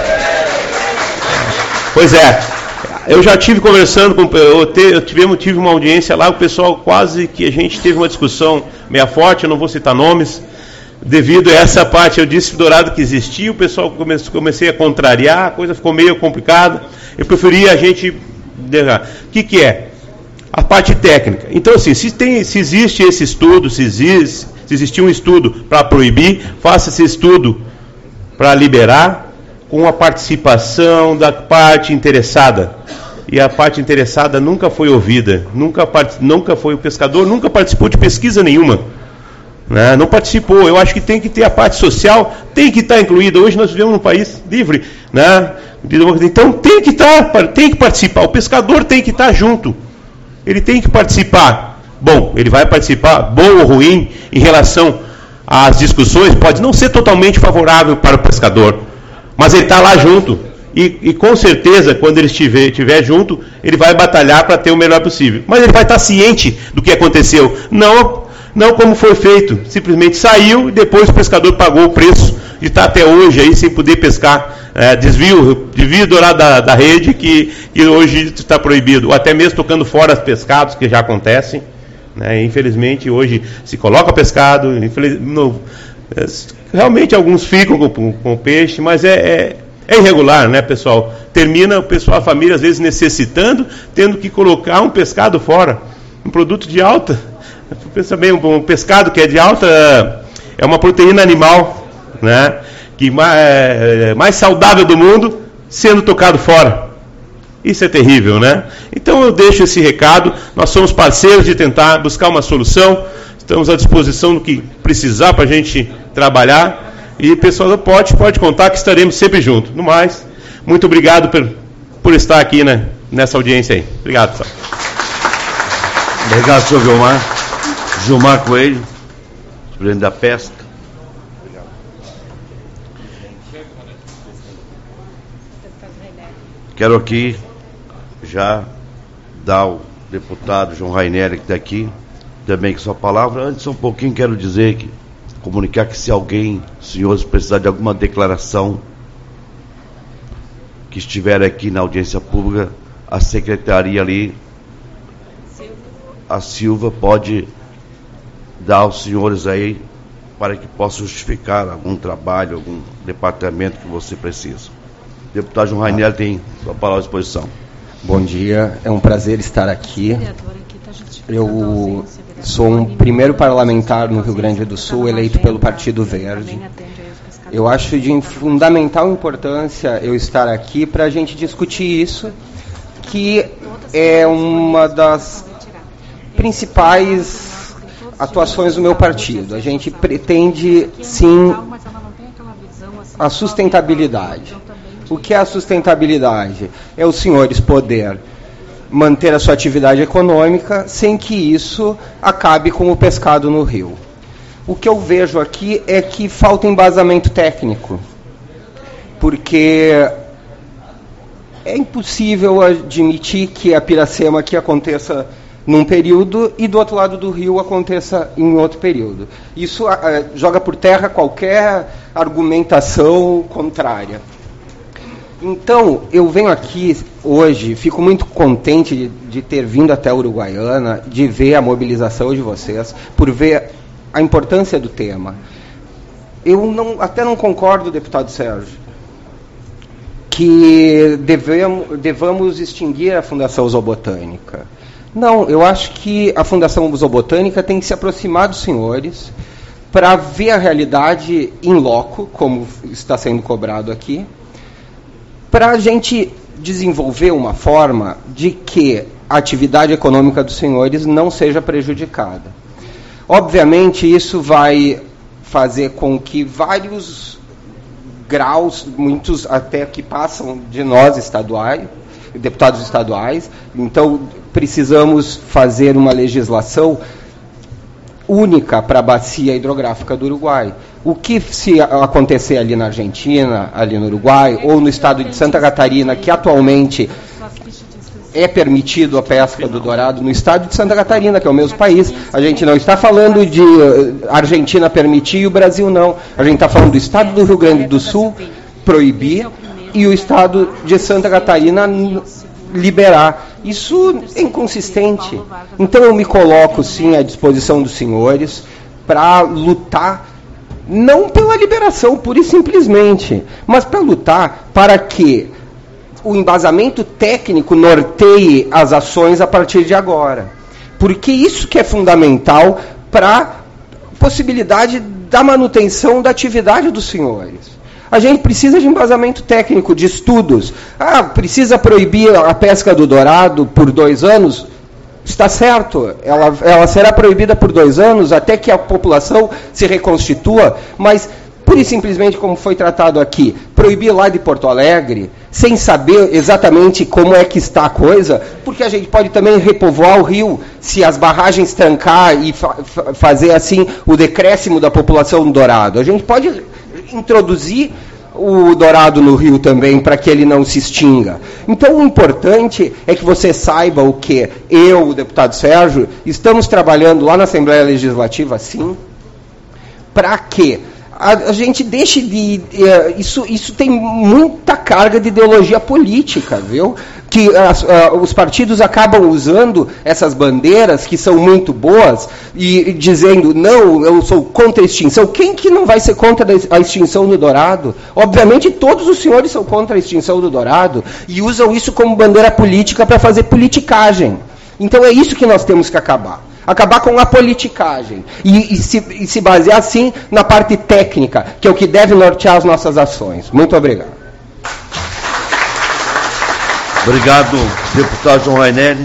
Pois é. Eu já tive conversando com... Eu, te, eu tive, tive uma audiência lá, o pessoal quase que a gente teve uma discussão meia forte, eu não vou citar nomes, devido a essa parte. Eu disse dourado que existia, o pessoal comece, comecei a contrariar, a coisa ficou meio complicada. Eu preferia a gente... O que que é? A parte técnica. Então, assim, se, tem, se existe esse estudo, se existe, se existir um estudo para proibir, faça esse estudo para liberar, com a participação da parte interessada. E a parte interessada nunca foi ouvida, nunca, nunca foi o pescador, nunca participou de pesquisa nenhuma. Né? Não participou. Eu acho que tem que ter a parte social, tem que estar incluída. Hoje nós vivemos num país livre, né? Então tem que estar, tem que participar. O pescador tem que estar junto. Ele tem que participar. Bom, ele vai participar, bom ou ruim, em relação às discussões, pode não ser totalmente favorável para o pescador, mas ele está lá junto. E, e com certeza, quando ele estiver, estiver junto, ele vai batalhar para ter o melhor possível. Mas ele vai estar ciente do que aconteceu. Não, não como foi feito. Simplesmente saiu e depois o pescador pagou o preço de estar até hoje aí sem poder pescar. É, desvio, desvio dourado da, da rede que, que hoje está proibido. Ou até mesmo tocando fora os pescados, que já acontecem. Né? Infelizmente, hoje se coloca pescado. Infeliz, no, é, realmente alguns ficam com, com peixe, mas é... é É irregular, né, pessoal? Termina o pessoal, a família, às vezes, necessitando, tendo que colocar um pescado fora. Um produto de alta. Pensa bem, um pescado que é de alta, é uma proteína animal, né? Que é mais saudável do mundo, sendo tocado fora. Isso é terrível, né? Então eu deixo esse recado. Nós somos parceiros de tentar buscar uma solução. Estamos à disposição do que precisar para a gente trabalhar. E pessoal, pode, pode contar que estaremos sempre juntos. No mais, muito obrigado por, por estar aqui, né, nessa audiência aí. Obrigado, pessoal. Obrigado, senhor Gilmar. Gilmar Coelho, presidente da Pesca. Obrigado. Quero aqui já dar ao deputado João Raineri, que está aqui, também com sua palavra. Antes, um pouquinho, quero dizer que comunicar que se alguém, senhores, precisar de alguma declaração que estiver aqui na audiência pública, a secretaria ali, a Silva, pode dar aos senhores aí para que possa justificar algum trabalho, algum departamento que você precisa. O deputado João Raineri tem sua palavra à disposição. Bom dia, é um prazer estar aqui. Eu sou um primeiro parlamentar no Rio Grande do Sul eleito pelo Partido Verde. Eu acho de fundamental importância eu estar aqui para a gente discutir isso, que é uma das principais atuações do meu partido. A gente pretende, sim, a sustentabilidade. O que é a sustentabilidade? É os senhores poder manter a sua atividade econômica sem que isso acabe com o pescado no rio. O que eu vejo aqui é que falta embasamento técnico, porque é impossível admitir que a piracema aqui aconteça num período e do outro lado do rio aconteça em outro período. Isso uh, joga por terra qualquer argumentação contrária. Então, eu venho aqui hoje, fico muito contente de, de ter vindo até a Uruguaiana, de ver a mobilização de vocês, por ver a importância do tema. Eu não, até não concordo, deputado Sérgio, que devemos, devamos extinguir a Fundação Zoobotânica. Não, eu acho que a Fundação Zoobotânica tem que se aproximar dos senhores para ver a realidade in loco, como está sendo cobrado aqui, para a gente desenvolver uma forma de que a atividade econômica dos senhores não seja prejudicada. Obviamente, isso vai fazer com que vários graus, muitos até que passam de nós estaduais, deputados estaduais, então precisamos fazer uma legislação única para a bacia hidrográfica do Uruguai. O que se acontecer ali na Argentina, ali no Uruguai, ou no estado de Santa Catarina, que atualmente é permitido a pesca do dourado no estado de Santa Catarina, que é o mesmo país. A gente não está falando de Argentina permitir e o Brasil não. A gente está falando do estado do Rio Grande do Sul proibir e o estado de Santa Catarina liberar. Isso é inconsistente. Então eu me coloco, sim, à disposição dos senhores para lutar, não pela liberação, pura e simplesmente, mas para lutar para que o embasamento técnico norteie as ações a partir de agora. Porque isso que é fundamental para a possibilidade da manutenção da atividade dos senhores. A gente precisa de embasamento técnico, de estudos. Ah, precisa proibir a pesca do dourado por dois anos? Está certo, ela, ela será proibida por dois anos até que a população se reconstitua, mas pura e simplesmente como foi tratado aqui, proibir lá de Porto Alegre, sem saber exatamente como é que está a coisa, porque a gente pode também repovoar o rio, se as barragens trancar e fa fazer assim o decréscimo da população do dourado. A gente pode introduzir o dourado no rio também, para que ele não se extinga. Então, o importante é que você saiba o que eu, o deputado Sérgio, estamos trabalhando lá na Assembleia Legislativa, sim, para que a, a gente deixe de... Uh, isso, isso tem muita carga de ideologia política, viu? Que as, uh, os partidos acabam usando essas bandeiras, que são muito boas, e, e dizendo, não, eu sou contra a extinção. Quem que não vai ser contra a extinção do dourado? Obviamente, todos os senhores são contra a extinção do dourado, e usam isso como bandeira política para fazer politicagem. Então, é isso que nós temos que acabar. Acabar com a politicagem. E, e, se, e se basear, sim, na parte técnica, que é o que deve nortear as nossas ações. Muito obrigado. Obrigado, deputado João Raineri.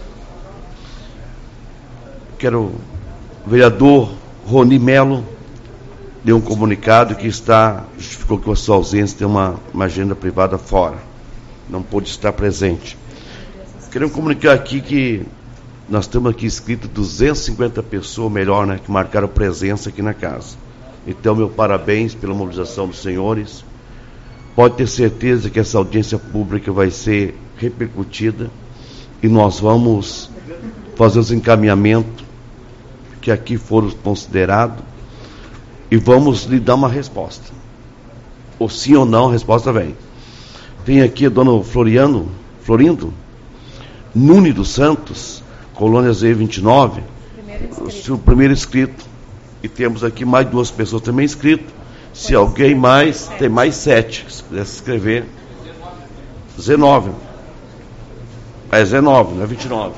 Quero o vereador Roni Melo deu um comunicado que está, justificou que a sua ausência tem uma, uma agenda privada fora. Não pôde estar presente. Quero comunicar aqui que nós temos aqui escrito duzentas e cinquenta pessoas, melhor, né, que marcaram presença aqui na casa. Então, meu parabéns pela mobilização dos senhores. Pode ter certeza que essa audiência pública vai ser repercutida e nós vamos fazer os encaminhamentos que aqui foram considerados e vamos lhe dar uma resposta. Ou sim ou não, a resposta vem. Tem aqui a dona Floriano, Florindo, Nunes dos Santos, Colônia Z vinte e nove, o seu primeiro inscrito. E temos aqui mais duas pessoas também inscritas. Se alguém mais, tem mais sete, se puder se inscrever. dezenove. É dezenove, não é vinte e nove.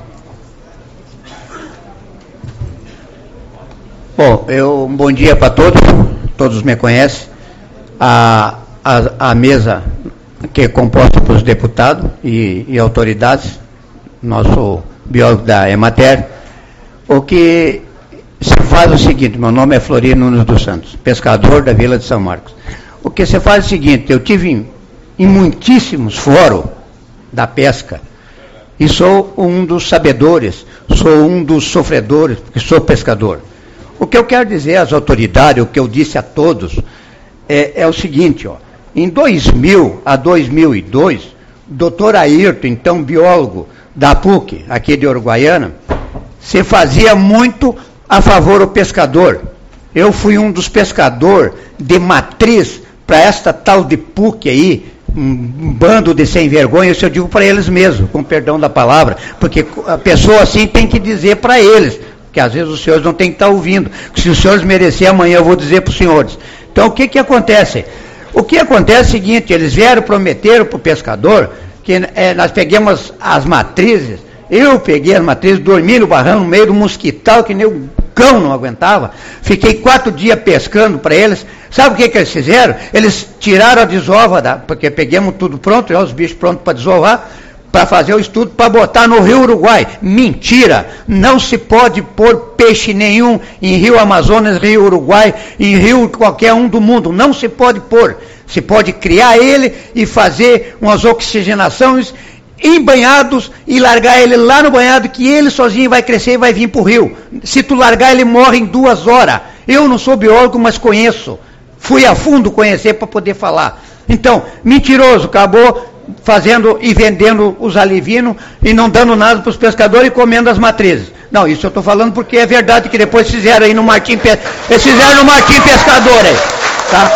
Bom, eu, um bom dia para todos, todos me conhecem. A, a, a mesa que é composta pelos deputados e, e autoridades, nosso biólogo da Emater, o que se faz é o seguinte, meu nome é Floriano Nunes dos Santos, pescador da Vila de São Marcos. O que se faz é o seguinte, eu tive em, em muitíssimos fóruns da pesca, e sou um dos sabedores, sou um dos sofredores, porque sou pescador. O que eu quero dizer às autoridades, o que eu disse a todos, é, é o seguinte, ó, em dois mil a dois mil e dois, doutor Ayrton, então biólogo da P U C, aqui de Uruguaiana, se fazia muito a favor do pescador. Eu fui um dos pescadores de matriz para esta tal de P U C aí, um bando de sem vergonha, isso eu digo para eles mesmo, com perdão da palavra, porque a pessoa assim tem que dizer para eles, que às vezes os senhores não têm que estar ouvindo, se os senhores merecerem, amanhã eu vou dizer para os senhores. Então o que que acontece? O que acontece é o seguinte, eles vieram, prometeram para o pescador, que é, nós pegamos as matrizes, eu peguei as matrizes, dormi no barranco, no meio do mosquital, que nem o cão não aguentava, fiquei quatro dias pescando para eles. Sabe o que que eles fizeram? Eles tiraram a desova, da, porque pegamos tudo pronto, já os bichos prontos para desovar, para fazer o estudo, para botar no Rio Uruguai. Mentira! Não se pode pôr peixe nenhum em Rio Amazonas, Rio Uruguai, em rio qualquer um do mundo. Não se pode pôr. Se pode criar ele e fazer umas oxigenações em banhados e largar ele lá no banhado, que ele sozinho vai crescer e vai vir para o rio. Se tu largar, ele morre em duas horas. Eu não sou biólogo, mas conheço. fui a fundo conhecer para poder falar. Então, mentiroso, acabou fazendo e vendendo os alivinos e não dando nada para os pescadores e comendo as matrizes. Não, isso eu estou falando porque é verdade que depois fizeram aí no Martim, eles fizeram no Martim Pescador aí, tá?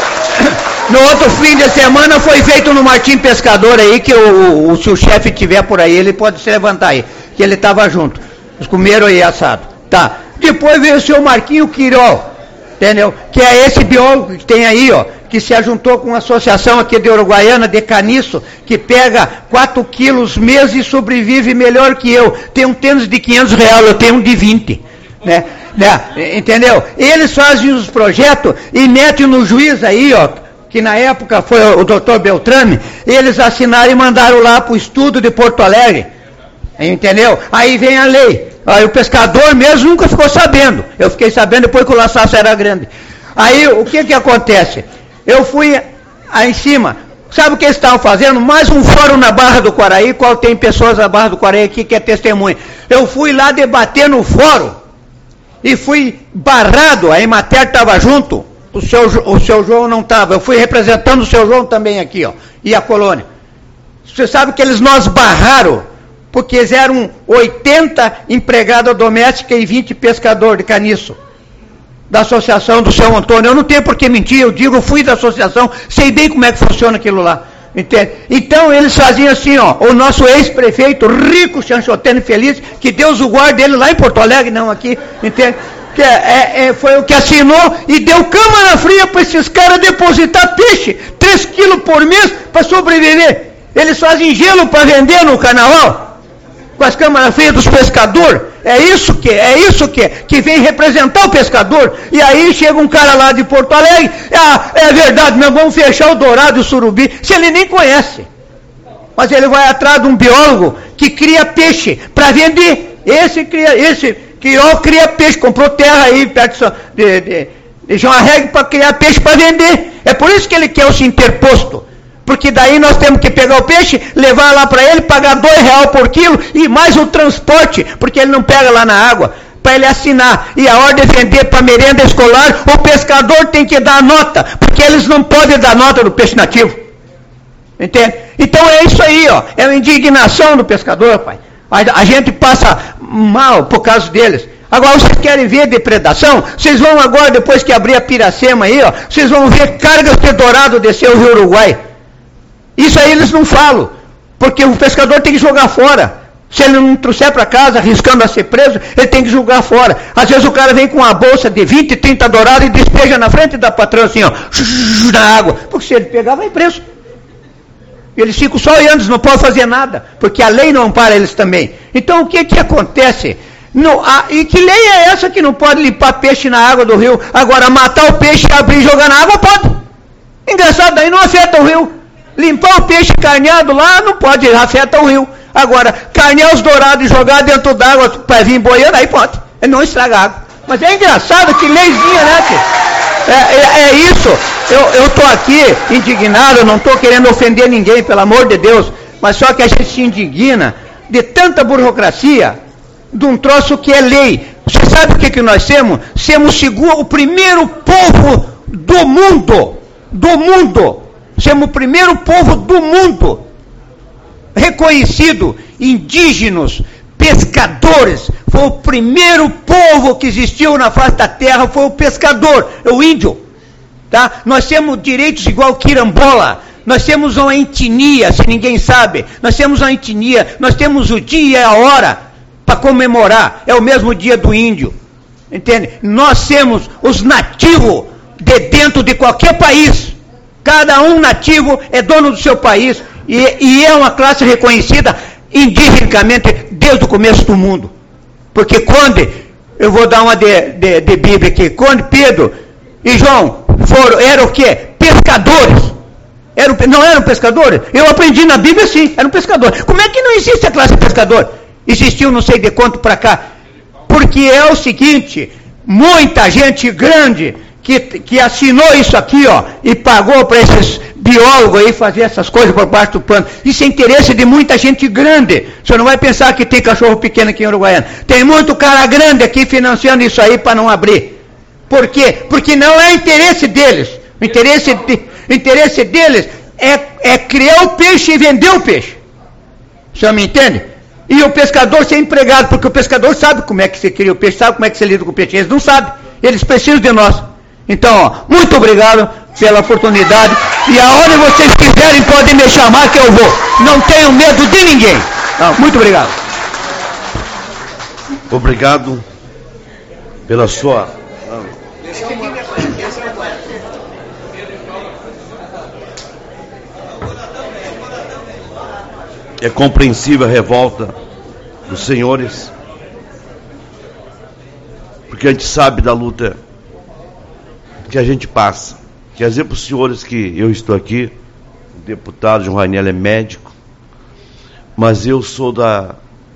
No outro fim de semana foi feito no Martim Pescador aí, que o, o, se o chefe tiver por aí, ele pode se levantar aí, que ele estava junto. Eles comeram aí assado. Tá. Depois veio o seu Marquinho Quirol, entendeu? Que é esse biólogo que tem aí, ó, que se ajuntou com uma associação aqui de Uruguaiana, de caniço, que pega quatro quilos mês e sobrevive melhor que eu. Tem um tênis de quinhentos reais, eu tenho um de vinte. Né? Né? Entendeu? Eles fazem os projetos e metem no juiz aí, ó, que na época foi o doutor Beltrame, eles assinaram e mandaram lá para o estudo de Porto Alegre. Entendeu? Aí vem a lei. Aí o pescador mesmo nunca ficou sabendo. Eu fiquei sabendo depois que o laçaço era grande. Aí o que que acontece? Eu fui aí em cima. Sabe o que eles estavam fazendo? Mais um fórum na Barra do Quaraí, qual tem pessoas da Barra do Quaraí aqui que é testemunha. Eu fui lá debater no fórum e fui barrado, a Emater estava junto, o seu, o seu João não estava, eu fui representando o seu João também aqui, ó, e a colônia. Você sabe que eles nos barraram, porque eles eram oitenta empregadas domésticas e vinte pescadores de caniço, da associação do seu Antônio. Eu não tenho por que mentir, eu digo, eu fui da associação, sei bem como é que funciona aquilo lá. Entende? Então eles faziam assim, ó, o nosso ex-prefeito, Rico Chanchotene Feliz, que Deus o guarde ele lá em Porto Alegre, não aqui, entende? Que é, é, foi o que assinou e deu câmara fria para esses caras depositar peixe, três quilos por mês para sobreviver. Eles fazem gelo para vender no carnaval, com as câmaras frias dos pescadores. É isso que é isso que que vem representar o pescador. E aí chega um cara lá de Porto Alegre, ah, é verdade, nós vamos fechar o dourado e o surubim, se ele nem conhece. Mas ele vai atrás de um biólogo que cria peixe para vender. Esse cria, esse criou, cria peixe, comprou terra aí perto de, de, de João Arregue para criar peixe para vender. É por isso que ele quer o se interposto. Porque daí nós temos que pegar o peixe, levar lá para ele, pagar dois reais por quilo e mais o transporte, porque ele não pega lá na água, para ele assinar. E a hora de vender para merenda escolar, o pescador tem que dar nota, porque eles não podem dar nota do peixe nativo. Entende? Então é isso aí, ó, é a indignação do pescador, pai. A, a gente passa mal por causa deles. Agora vocês querem ver depredação? Vocês vão agora, depois que abrir a Piracema aí, ó, vocês vão ver cargas de dourado descer o Rio Uruguai. Isso aí eles não falam, porque o pescador tem que jogar fora. Se ele não trouxer para casa, arriscando a ser preso, ele tem que jogar fora. Às vezes o cara vem com uma bolsa de vinte, trinta dourados e despeja na frente da patrão assim, ó, na água. Porque se ele pegar, vai preso. Eles ficam só olhando, não podem fazer nada, porque a lei não ampara eles também. Então o que que acontece? No, a, e que lei é essa que não pode limpar peixe na água do rio? Agora, matar o peixe, abrir e jogar na água, pode. Engraçado, daí não afeta o rio. Limpar o peixe carneado lá não pode, afeta o rio. Agora, carnear os dourados e jogar dentro d'água para vir boiando, aí pode. Ele não estraga a água. Mas é engraçado, que leizinha, né, tio? É, é, é isso. Eu estou aqui indignado, não estou querendo ofender ninguém, pelo amor de Deus. Mas só que a gente se indigna de tanta burocracia, de um troço que é lei. Você sabe o que, que nós temos? Somos o primeiro povo do mundo. Do mundo. Somos o primeiro povo do mundo reconhecido, indígenas, pescadores. Foi o primeiro povo que existiu na face da terra, foi o pescador, o índio. Tá? Nós temos direitos igual quilombola, nós temos uma etnia, se ninguém sabe, nós temos uma etnia, nós temos o dia e a hora para comemorar, é o mesmo dia do índio. Entende? Nós temos os nativos de dentro de qualquer país. Cada um nativo é dono do seu país e, e é uma classe reconhecida indigenicamente desde o começo do mundo. Porque quando, eu vou dar uma de, de, de Bíblia aqui, quando Pedro e João foram, eram o quê? Pescadores. Eram, não eram pescadores? Eu aprendi na Bíblia sim, eram pescadores. Como é que não existe a classe pescador? Existiu não sei de quanto para cá. Porque é o seguinte, muita gente grande Que, que assinou isso aqui, ó, e pagou para esses biólogos aí fazer essas coisas por baixo do pano. Isso é interesse de muita gente grande. Você não vai pensar que tem cachorro pequeno aqui em Uruguaiana. Tem muito cara grande aqui financiando isso aí para não abrir. Por quê? Porque não é interesse deles. O interesse, de, o interesse deles é, é criar o peixe e vender o peixe. O senhor me entende? E o pescador ser empregado, porque o pescador sabe como é que se cria o peixe, sabe como é que se lida com o peixe. Eles não sabem, eles precisam de nós. Então, ó, muito obrigado pela oportunidade. E a hora que vocês quiserem, podem me chamar que eu vou. Não tenho medo de ninguém. Não, muito obrigado. Obrigado pela sua... É compreensível a revolta dos senhores, porque a gente sabe da luta que a gente passa. Quer dizer para os senhores que eu estou aqui, o deputado João Rainel é médico, mas eu sou da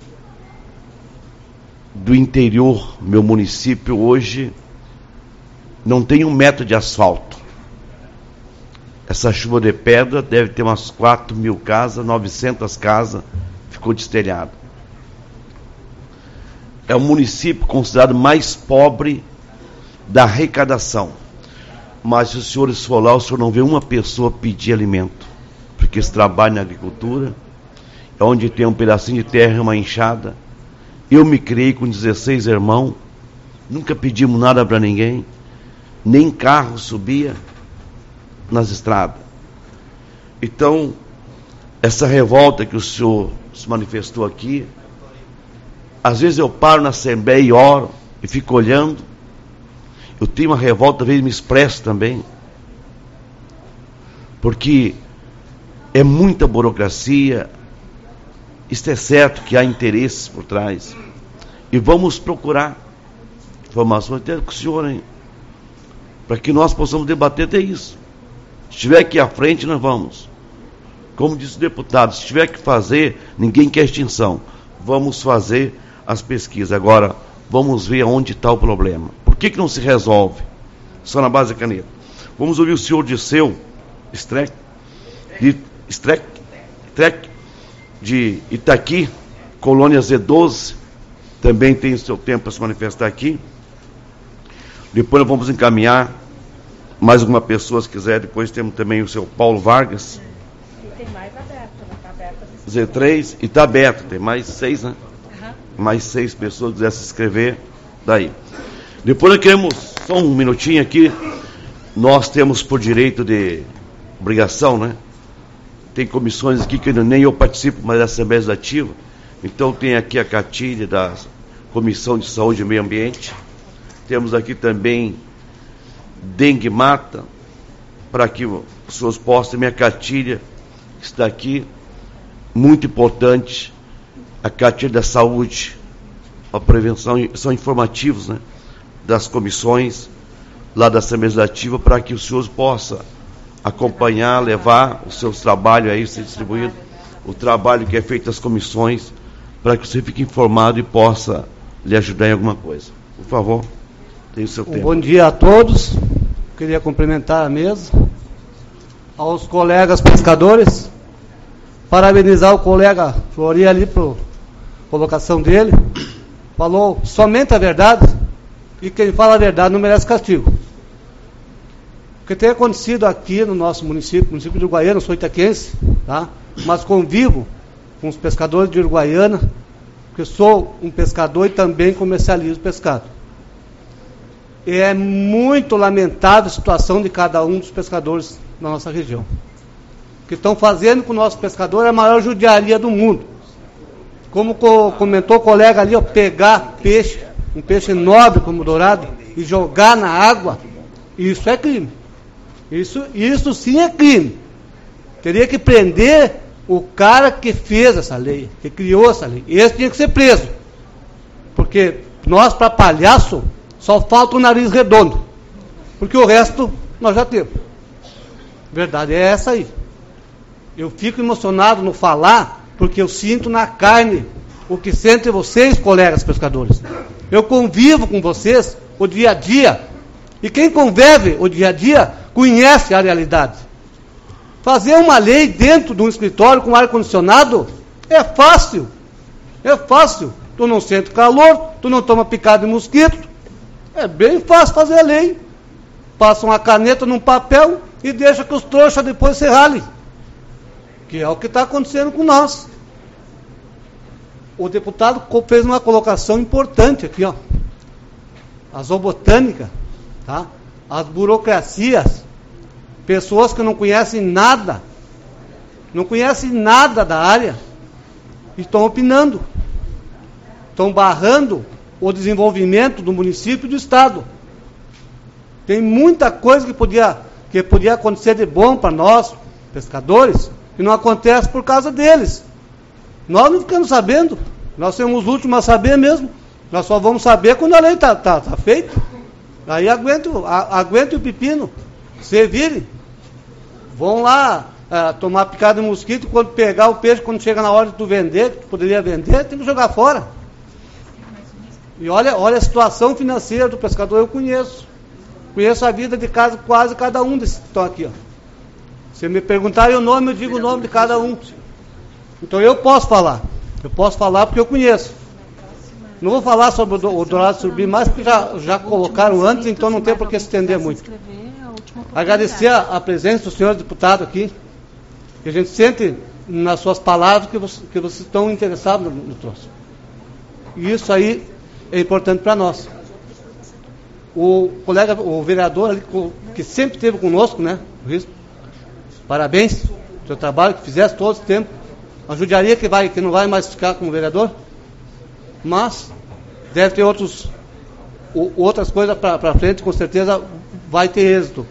do interior. Meu município hoje não tem um metro de asfalto. Essa chuva de pedra deve ter umas quatro mil casas, novecentas casas, ficou destelhado. É o município considerado mais pobre da arrecadação. Mas se os senhores for lá, o senhor não vê uma pessoa pedir alimento, porque eles trabalham na agricultura, é onde tem um pedacinho de terra, uma enxada. Eu me criei com dezesseis irmãos, nunca pedimos nada para ninguém, nem carro subia nas estradas. Então, essa revolta que o senhor se manifestou aqui, às vezes eu paro na Assembleia e oro e fico olhando. Eu tenho uma revolta, às vezes me expresso também, porque é muita burocracia. Isto é certo que há interesses por trás, e vamos procurar informações até com o senhor, hein, para que nós possamos debater até isso. Se estiver aqui à frente, nós vamos. Como disse o deputado, se tiver que fazer, ninguém quer extinção. Vamos fazer as pesquisas. Agora, vamos ver onde está o problema. Por que que não se resolve? Só na base da caneta. Vamos ouvir o senhor Dirceu Streck, de, Streck, Streck, de Itaqui, colônia Z doze, também tem o seu tempo para se manifestar aqui. Depois nós vamos encaminhar mais alguma pessoa, se quiser. Depois temos também o seu Paulo Vargas. E tem mais aberto, né? Está aberto. Z três, e está aberto, tem mais seis, né? Uhum. Mais seis pessoas que quiserem se inscrever, daí. Depois nós queremos, só um minutinho aqui, nós temos por direito de obrigação, né? Tem comissões aqui que nem eu participo, mas da Assembleia Legislativa. Então tem aqui a cartilha da Comissão de Saúde e Meio Ambiente. Temos aqui também dengue mata, para que os senhores possam, minha cartilha está aqui, muito importante, a cartilha da saúde, a prevenção, são informativos, né, das comissões lá da Assembleia Legislativa, para que os senhores possam acompanhar, levar os seus trabalhos aí, ser distribuído, o trabalho que é feito das comissões, para que você fique informado e possa lhe ajudar em alguma coisa. Por favor, tem o seu um tempo. Bom dia a todos. Queria cumprimentar a mesa, aos colegas pescadores, parabenizar o colega Flori ali por colocação dele. Falou somente a verdade, e quem fala a verdade não merece castigo. O que tem acontecido aqui no nosso município, município de Uruguaiana, eu sou itaquense, tá? Mas convivo com os pescadores de Uruguaiana, porque sou um pescador e também comercializo pescado. E é muito lamentável a situação de cada um dos pescadores na nossa região. O que estão fazendo com o nosso pescador é a maior judiaria do mundo. Como co- comentou o colega ali, ó, pegar peixe, um peixe nobre como o dourado, e jogar na água, isso é crime. Isso, isso sim é crime. Teria que prender o cara que fez essa lei, que criou essa lei. Esse tinha que ser preso. Porque nós, para palhaço, só falta o nariz redondo. Porque o resto nós já temos. Verdade é essa aí. Eu fico emocionado no falar, porque eu sinto na carne o que sentem vocês, colegas pescadores. Eu convivo com vocês o dia a dia. E quem convive o dia a dia conhece a realidade. Fazer uma lei dentro de um escritório com ar-condicionado é fácil. É fácil. Tu não sente calor, tu não toma picada de mosquito. É bem fácil fazer a lei. passam a caneta num papel e deixa que os trouxas depois se ralem. Que é o que está acontecendo com nós. O deputado fez uma colocação importante aqui, ó. A zoobotânica, tá? As burocracias, pessoas que não conhecem nada, não conhecem nada da área, e estão opinando, estão barrando o desenvolvimento do município e do estado. Tem muita coisa que podia, que podia acontecer de bom para nós, pescadores, que não acontece por causa deles. Nós não ficamos sabendo, nós somos os últimos a saber mesmo, nós só vamos saber quando a lei está tá, tá feita. Aí aguenta, aguenta o pepino, se virem, vão lá é, tomar picada de mosquito, quando pegar o peixe, quando chega na hora de tu vender, que tu poderia vender, tem que jogar fora. E olha, olha a situação financeira do pescador, eu conheço. Conheço a vida de casa, quase cada um desses que estão aqui, ó. Se me perguntarem o nome, eu digo o nome de cada um. Então eu posso falar. Eu posso falar porque eu conheço. Não vou falar sobre o Dourado Surubim mais, porque já, já colocaram antes, então não tem por que se estender muito. Agradecer a, a presença do senhor deputado aqui, que a gente sente nas suas palavras que, você, que vocês estão interessados no, no troço. E isso aí é importante para nós. O colega, o vereador ali, que sempre esteve conosco, né? Parabéns pelo seu trabalho que fizesse todo esse tempo. A judiaria que, vai, que não vai mais ficar como vereador, mas deve ter outros, o, outras coisas para frente, com certeza vai ter êxito.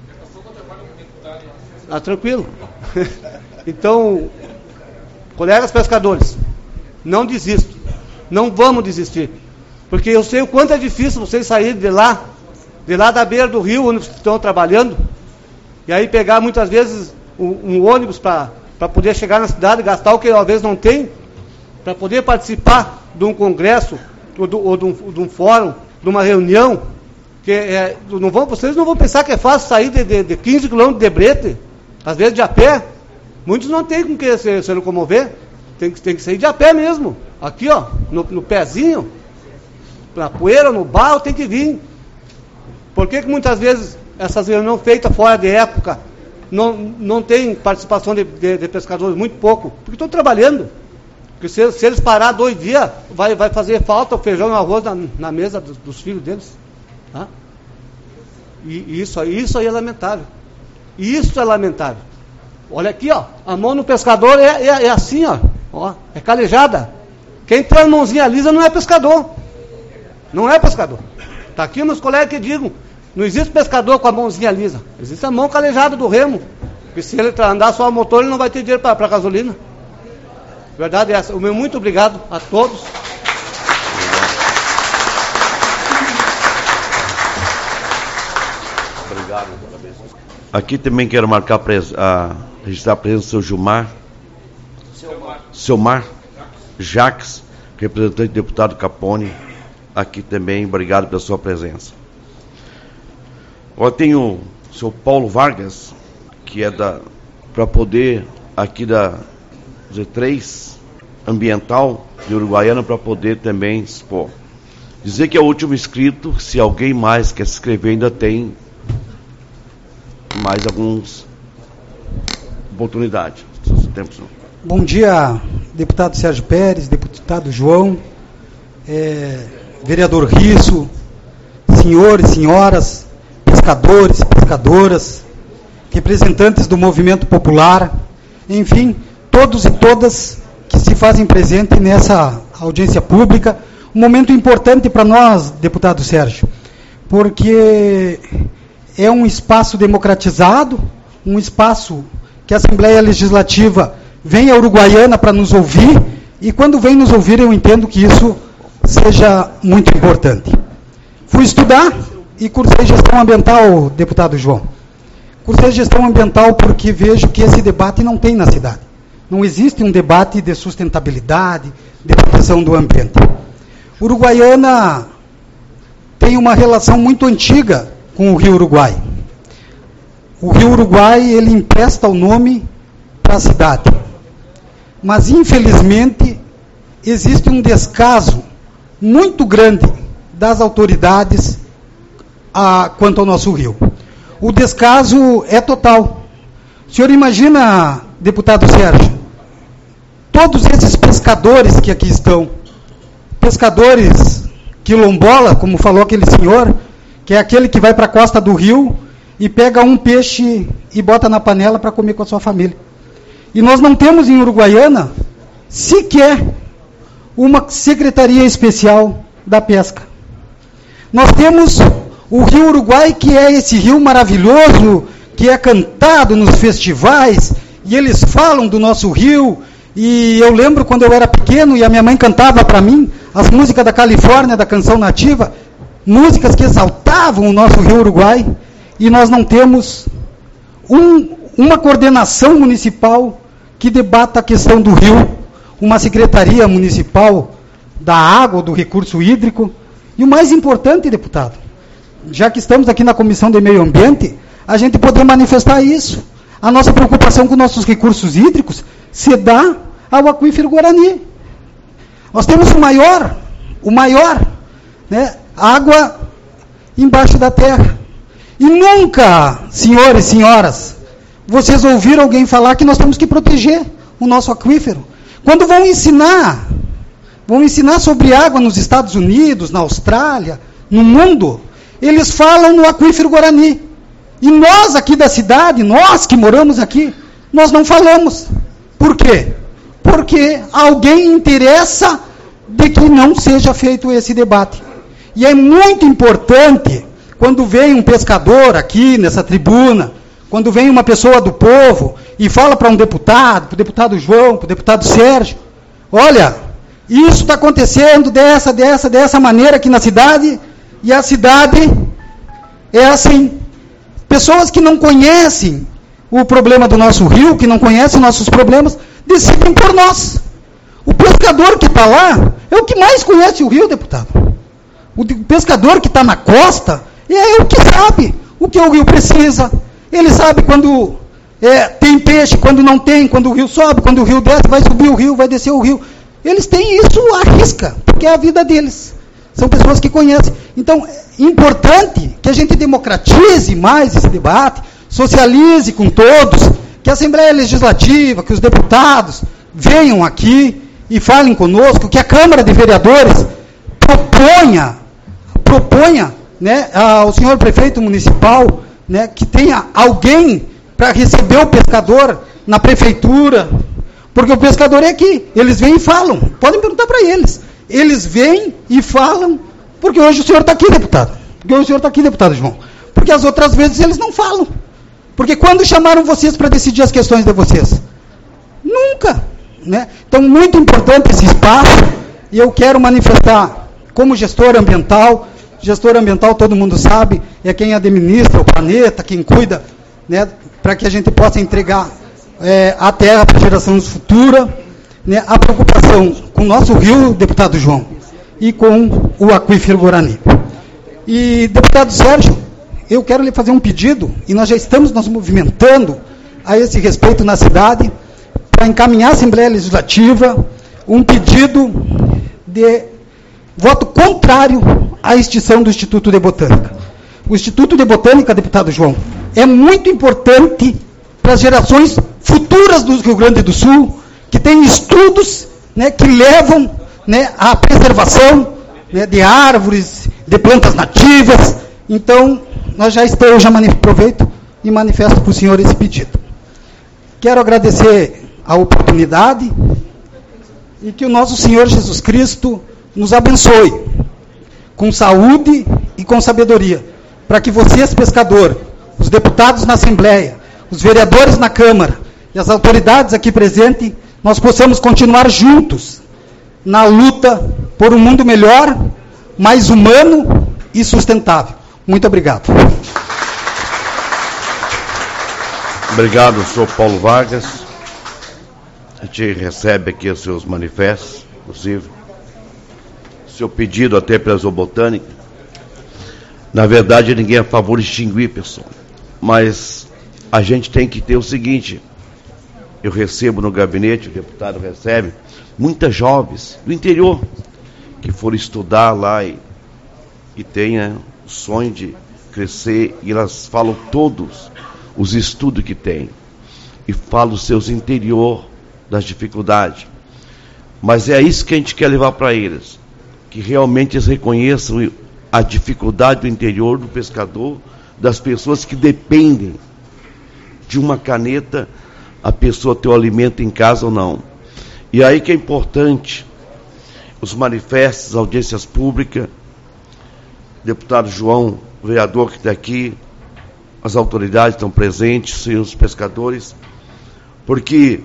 Ah, tranquilo. Então, colegas pescadores, não desistam, não vamos desistir, porque eu sei o quanto é difícil vocês saírem de lá, de lá da beira do rio, onde estão trabalhando, e aí pegar muitas vezes um, um ônibus para poder chegar na cidade e gastar o que às vezes não tem, para poder participar de um congresso, ou, do, ou de, um, de um fórum, de uma reunião, que é, não vão, vocês não vão pensar que é fácil sair de, de, de quinze quilômetros de brete, às vezes de a pé. Muitos não têm com que se, se locomover, tem, tem que sair de a pé mesmo, aqui ó, no, no pezinho, na poeira, no barro, tem que vir. Por que que muitas vezes essas reuniões feitas fora de época não, não tem participação de, de, de pescadores, muito pouco? Porque estão trabalhando. Porque se, se eles parar dois dias, vai, vai fazer falta o feijão e o arroz na, na mesa dos, dos filhos deles. Tá? E isso, isso aí é lamentável. Isso é lamentável. Olha aqui, ó, a mão no pescador é, é, é assim, ó, ó, é calejada. Quem tem a mãozinha lisa não é pescador. Não é pescador. Está aqui meus colegas que digam, não existe pescador com a mãozinha lisa. Existe a mão calejada do remo. Porque se ele andar só a motor, ele não vai ter dinheiro para gasolina. Verdade é essa. O meu muito obrigado a todos. Obrigado. Aqui também quero marcar a pres... a... registrar a presença do seu Gilmar. Selmar. Selmar Jacques, representante do deputado Capone. Aqui também, obrigado pela sua presença. Agora tem o seu Paulo Vargas, que é da para poder aqui da Z três ambiental de Uruguaiana, para poder também expor. Dizer que é o último inscrito, se alguém mais quer se inscrever, ainda tem mais algumas oportunidades. Bom dia, deputado Sérgio Pérez, deputado João, é, vereador Risso, senhores, senhoras, pescadores, pescadoras, representantes do movimento popular, enfim, todos e todas que se fazem presente nessa audiência pública. Um momento importante para nós, deputado Sérgio, porque é um espaço democratizado, um espaço que a Assembleia Legislativa vem à Uruguaiana para nos ouvir, e quando vem nos ouvir eu entendo que isso seja muito importante. Fui estudar e cursei gestão ambiental, deputado João. Cursei gestão ambiental porque vejo que esse debate não tem na cidade. Não existe um debate de sustentabilidade, de proteção do ambiente. Uruguaiana tem uma relação muito antiga com o Rio Uruguai. O Rio Uruguai, ele empresta o nome para a cidade. Mas, infelizmente, existe um descaso muito grande das autoridades a, quanto ao nosso rio. o descaso é total. O senhor imagina, deputado Sérgio, todos esses pescadores que aqui estão, pescadores quilombola, como falou aquele senhor, que é aquele que vai para a costa do rio e pega um peixe e bota na panela para comer com a sua família. E nós não temos em Uruguaiana sequer uma secretaria especial da pesca. Nós temos o Rio Uruguai, que é esse rio maravilhoso, que é cantado nos festivais, e eles falam do nosso rio, e eu lembro quando eu era pequeno e a minha mãe cantava para mim as músicas da Califórnia, da canção nativa, músicas que exaltavam o nosso Rio Uruguai, e nós não temos um, uma coordenação municipal que debata a questão do rio, uma secretaria municipal da água, do recurso hídrico, e o mais importante, deputado, já que estamos aqui na Comissão de Meio Ambiente, a gente poder manifestar isso. A nossa preocupação com nossos recursos hídricos se dá ao aquífero Guarani. Nós temos o maior, o maior, né, água embaixo da terra. E nunca, senhores e senhoras, vocês ouviram alguém falar que nós temos que proteger o nosso aquífero. Quando vão ensinar, vão ensinar sobre água nos Estados Unidos, na Austrália, no mundo, eles falam no aquífero Guarani. E nós aqui da cidade, nós que moramos aqui, nós não falamos. Por quê? Porque alguém interessa de que não seja feito esse debate. E é muito importante, quando vem um pescador aqui nessa tribuna, quando vem uma pessoa do povo e fala para um deputado, para o deputado João, para o deputado Sérgio, olha, isso está acontecendo dessa, dessa, dessa maneira aqui na cidade, e a cidade é assim. Pessoas que não conhecem o problema do nosso rio, que não conhecem nossos problemas, decidem por nós. O pescador que está lá é o que mais conhece o rio, deputado. O pescador que está na costa é o que sabe o que o rio precisa. Ele sabe quando é, tem peixe, quando não tem, quando o rio sobe, quando o rio desce, vai subir o rio, vai descer o rio. Eles têm isso à risca, porque é a vida deles. São pessoas que conhecem. Então, é importante que a gente democratize mais esse debate, socialize com todos, que a Assembleia Legislativa, que os deputados venham aqui e falem conosco, que a Câmara de Vereadores proponha, proponha né, ao senhor prefeito municipal, né, que tenha alguém para receber o pescador na prefeitura, porque o pescador é aqui, eles vêm e falam, podem perguntar para eles, eles vêm e falam, porque hoje o senhor está aqui, deputado, porque hoje o senhor está aqui, deputado João, porque as outras vezes eles não falam, porque quando chamaram vocês para decidir as questões de vocês? Nunca, né? Então, muito importante esse espaço, e eu quero manifestar, como gestor ambiental, gestor ambiental, todo mundo sabe, é quem administra o planeta, quem cuida, né, para que a gente possa entregar é, a terra para gerações futuras, né, a preocupação com o nosso rio, deputado João, e com o aquífero Guarani. E, deputado Sérgio, eu quero lhe fazer um pedido, e nós já estamos nos movimentando a esse respeito na cidade, para encaminhar a Assembleia Legislativa um pedido de voto contrário à extinção do Instituto de Botânica. O Instituto de Botânica, deputado João, é muito importante para as gerações futuras do Rio Grande do Sul, que tem estudos, né, que levam, né, à preservação, né, de árvores, de plantas nativas. Então, nós já estamos, eu já aproveito e manifesto para o senhor esse pedido. Quero agradecer a oportunidade e que o nosso Senhor Jesus Cristo nos abençoe com saúde e com sabedoria, para que vocês, pescador, os deputados na Assembleia, os vereadores na Câmara e as autoridades aqui presentes, nós possamos continuar juntos na luta por um mundo melhor, mais humano e sustentável. Muito obrigado. Obrigado, senhor Paulo Vargas. A gente recebe aqui os seus manifestos, possível. Seu pedido até pela zoobotânica. Na verdade, ninguém é a favor de extinguir, pessoal. Mas a gente tem que ter o seguinte: eu recebo no gabinete, o deputado recebe, muitas jovens do interior que foram estudar lá e, e tenha o sonho de crescer, e elas falam todos os estudos que têm, e falam os seus interior das dificuldades. Mas é isso que a gente quer levar para eles, que realmente eles reconheçam a dificuldade do interior do pescador, das pessoas que dependem de uma caneta, a pessoa ter o alimento em casa ou não. E aí que é importante os manifestos, as audiências públicas, deputado João, o vereador que está aqui, as autoridades estão presentes, os pescadores, porque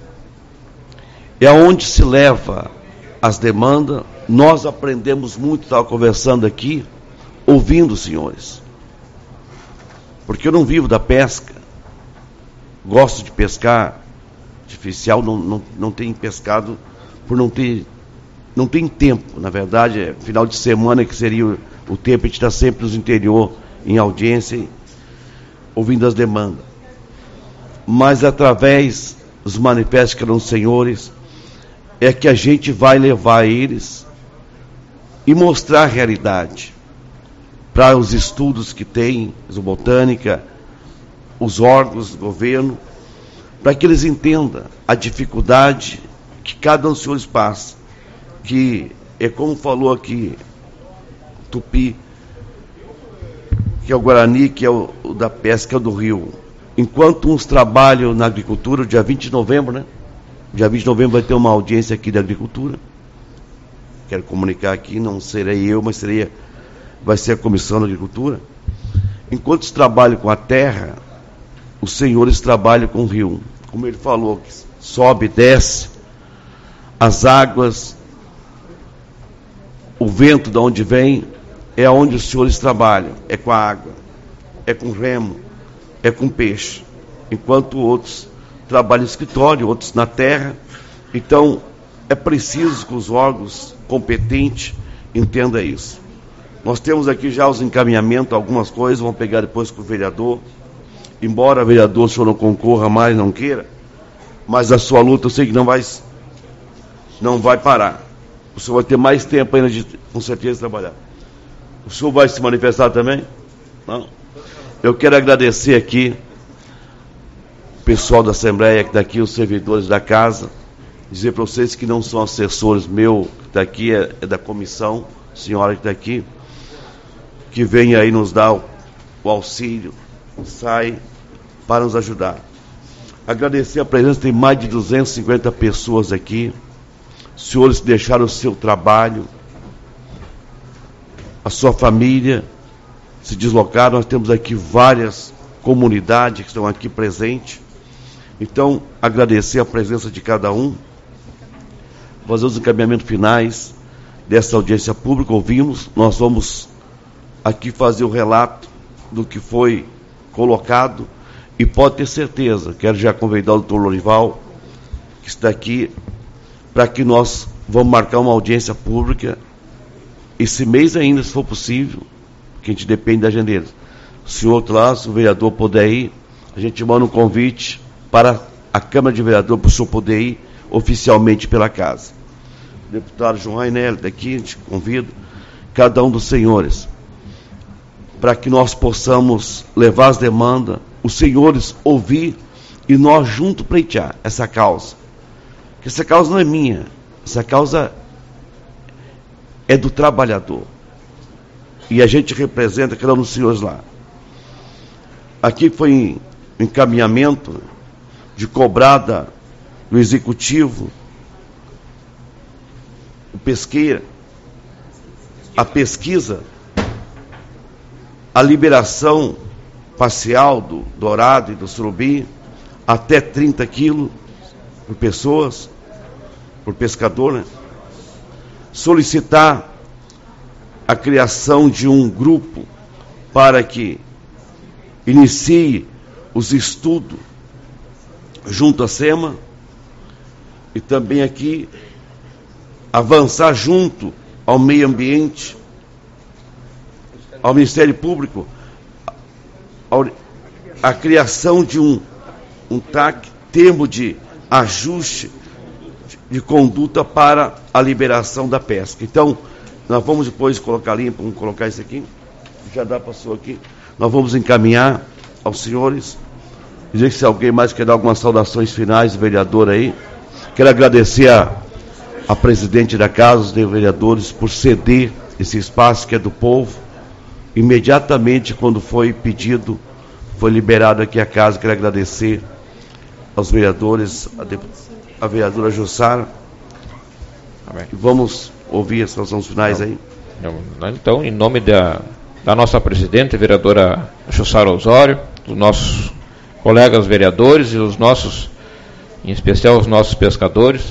é onde se leva as demandas. Nós aprendemos muito, estava conversando aqui, ouvindo os senhores. Porque eu não vivo da pesca, gosto de pescar, artificial, não, não, não tenho pescado por não ter, não tem tempo. Na verdade, é final de semana que seria o, o tempo, a gente está sempre no interior, em audiência, ouvindo as demandas. Mas através dos manifestos que eram os senhores, é que a gente vai levar eles e mostrar a realidade para os estudos que tem, a botânica, os órgãos do governo, para que eles entendam a dificuldade que cada um dos senhores passa, que é como falou aqui Tupi, que é o Guarani, que é o, o da pesca do rio. Enquanto uns trabalham na agricultura, dia vinte de novembro, né? Dia vinte de novembro vai ter uma audiência aqui da agricultura. Quero comunicar aqui, não serei eu, mas seria, vai ser a Comissão da Agricultura. Enquanto os trabalham com a terra, os senhores trabalham com o rio. Como ele falou, que sobe e desce, as águas, o vento de onde vem, é onde os senhores trabalham, é com a água, é com remo, é com peixe. Enquanto outros trabalham no escritório, outros na terra. Então, é preciso que os órgãos competentes entendam isso. Nós temos aqui já os encaminhamentos, algumas coisas, vamos pegar depois com o vereador. Embora o vereador, o senhor não concorra mais, não queira, mas a sua luta eu sei que não vai, não vai parar. O senhor vai ter mais tempo ainda de, com certeza, trabalhar. O senhor vai se manifestar também? Não? Eu quero agradecer aqui o pessoal da Assembleia que está aqui, os servidores da casa, dizer para vocês que não são assessores meu que está aqui, é, é da comissão, senhora que está aqui, que vem aí nos dar o, o auxílio, sai para nos ajudar. Agradecer a presença, tem mais de duzentas e cinquenta pessoas aqui, os senhores deixaram o seu trabalho, a sua família, se deslocaram. Nós temos aqui várias comunidades que estão aqui presentes. Então, agradecer a presença de cada um, fazer os encaminhamentos finais dessa audiência pública. Ouvimos, nós vamos aqui fazer o relato do que foi colocado, e pode ter certeza, quero já convidar o doutor Lorival, que está aqui, para que nós vamos marcar uma audiência pública esse mês ainda, se for possível, que a gente depende da agenda deles. O senhor lá, se o vereador puder ir, a gente manda um convite para a Câmara de Vereadores, para o senhor poder ir oficialmente pela casa. O deputado João Rainelli, daqui, a gente convida cada um dos senhores, para que nós possamos levar as demandas, os senhores ouvir e nós juntos pleitear essa causa. Porque essa causa não é minha, essa causa é do trabalhador. E a gente representa cada um dos senhores lá. Aqui foi encaminhamento de cobrada do executivo, o pesqueira, a pesquisa, a liberação parcial do dourado e do surubim, até trinta quilos por pessoas, por pescador, né? Solicitar a criação de um grupo para que inicie os estudos junto à SEMA, e também aqui avançar junto ao meio ambiente, ao Ministério Público, a criação de um, um T A C, termo de ajuste de conduta para a liberação da pesca. Então, nós vamos depois colocar limpo, vamos colocar isso aqui, já dá para a sua aqui. nós vamos encaminhar aos senhores. Dizer que se alguém mais quer dar algumas saudações finais, vereador aí. Quero agradecer a, a presidente da Casa, os vereadores, por ceder esse espaço que é do povo. Imediatamente, quando foi pedido, foi liberado aqui a casa. Quero agradecer aos vereadores, a, de, a vereadora Jussara. Vamos ouvir as saudações finais aí. Então, em nome da, da nossa presidente, a vereadora Jussara Osório, dos nossos colegas vereadores e os nossos, em especial os nossos pescadores,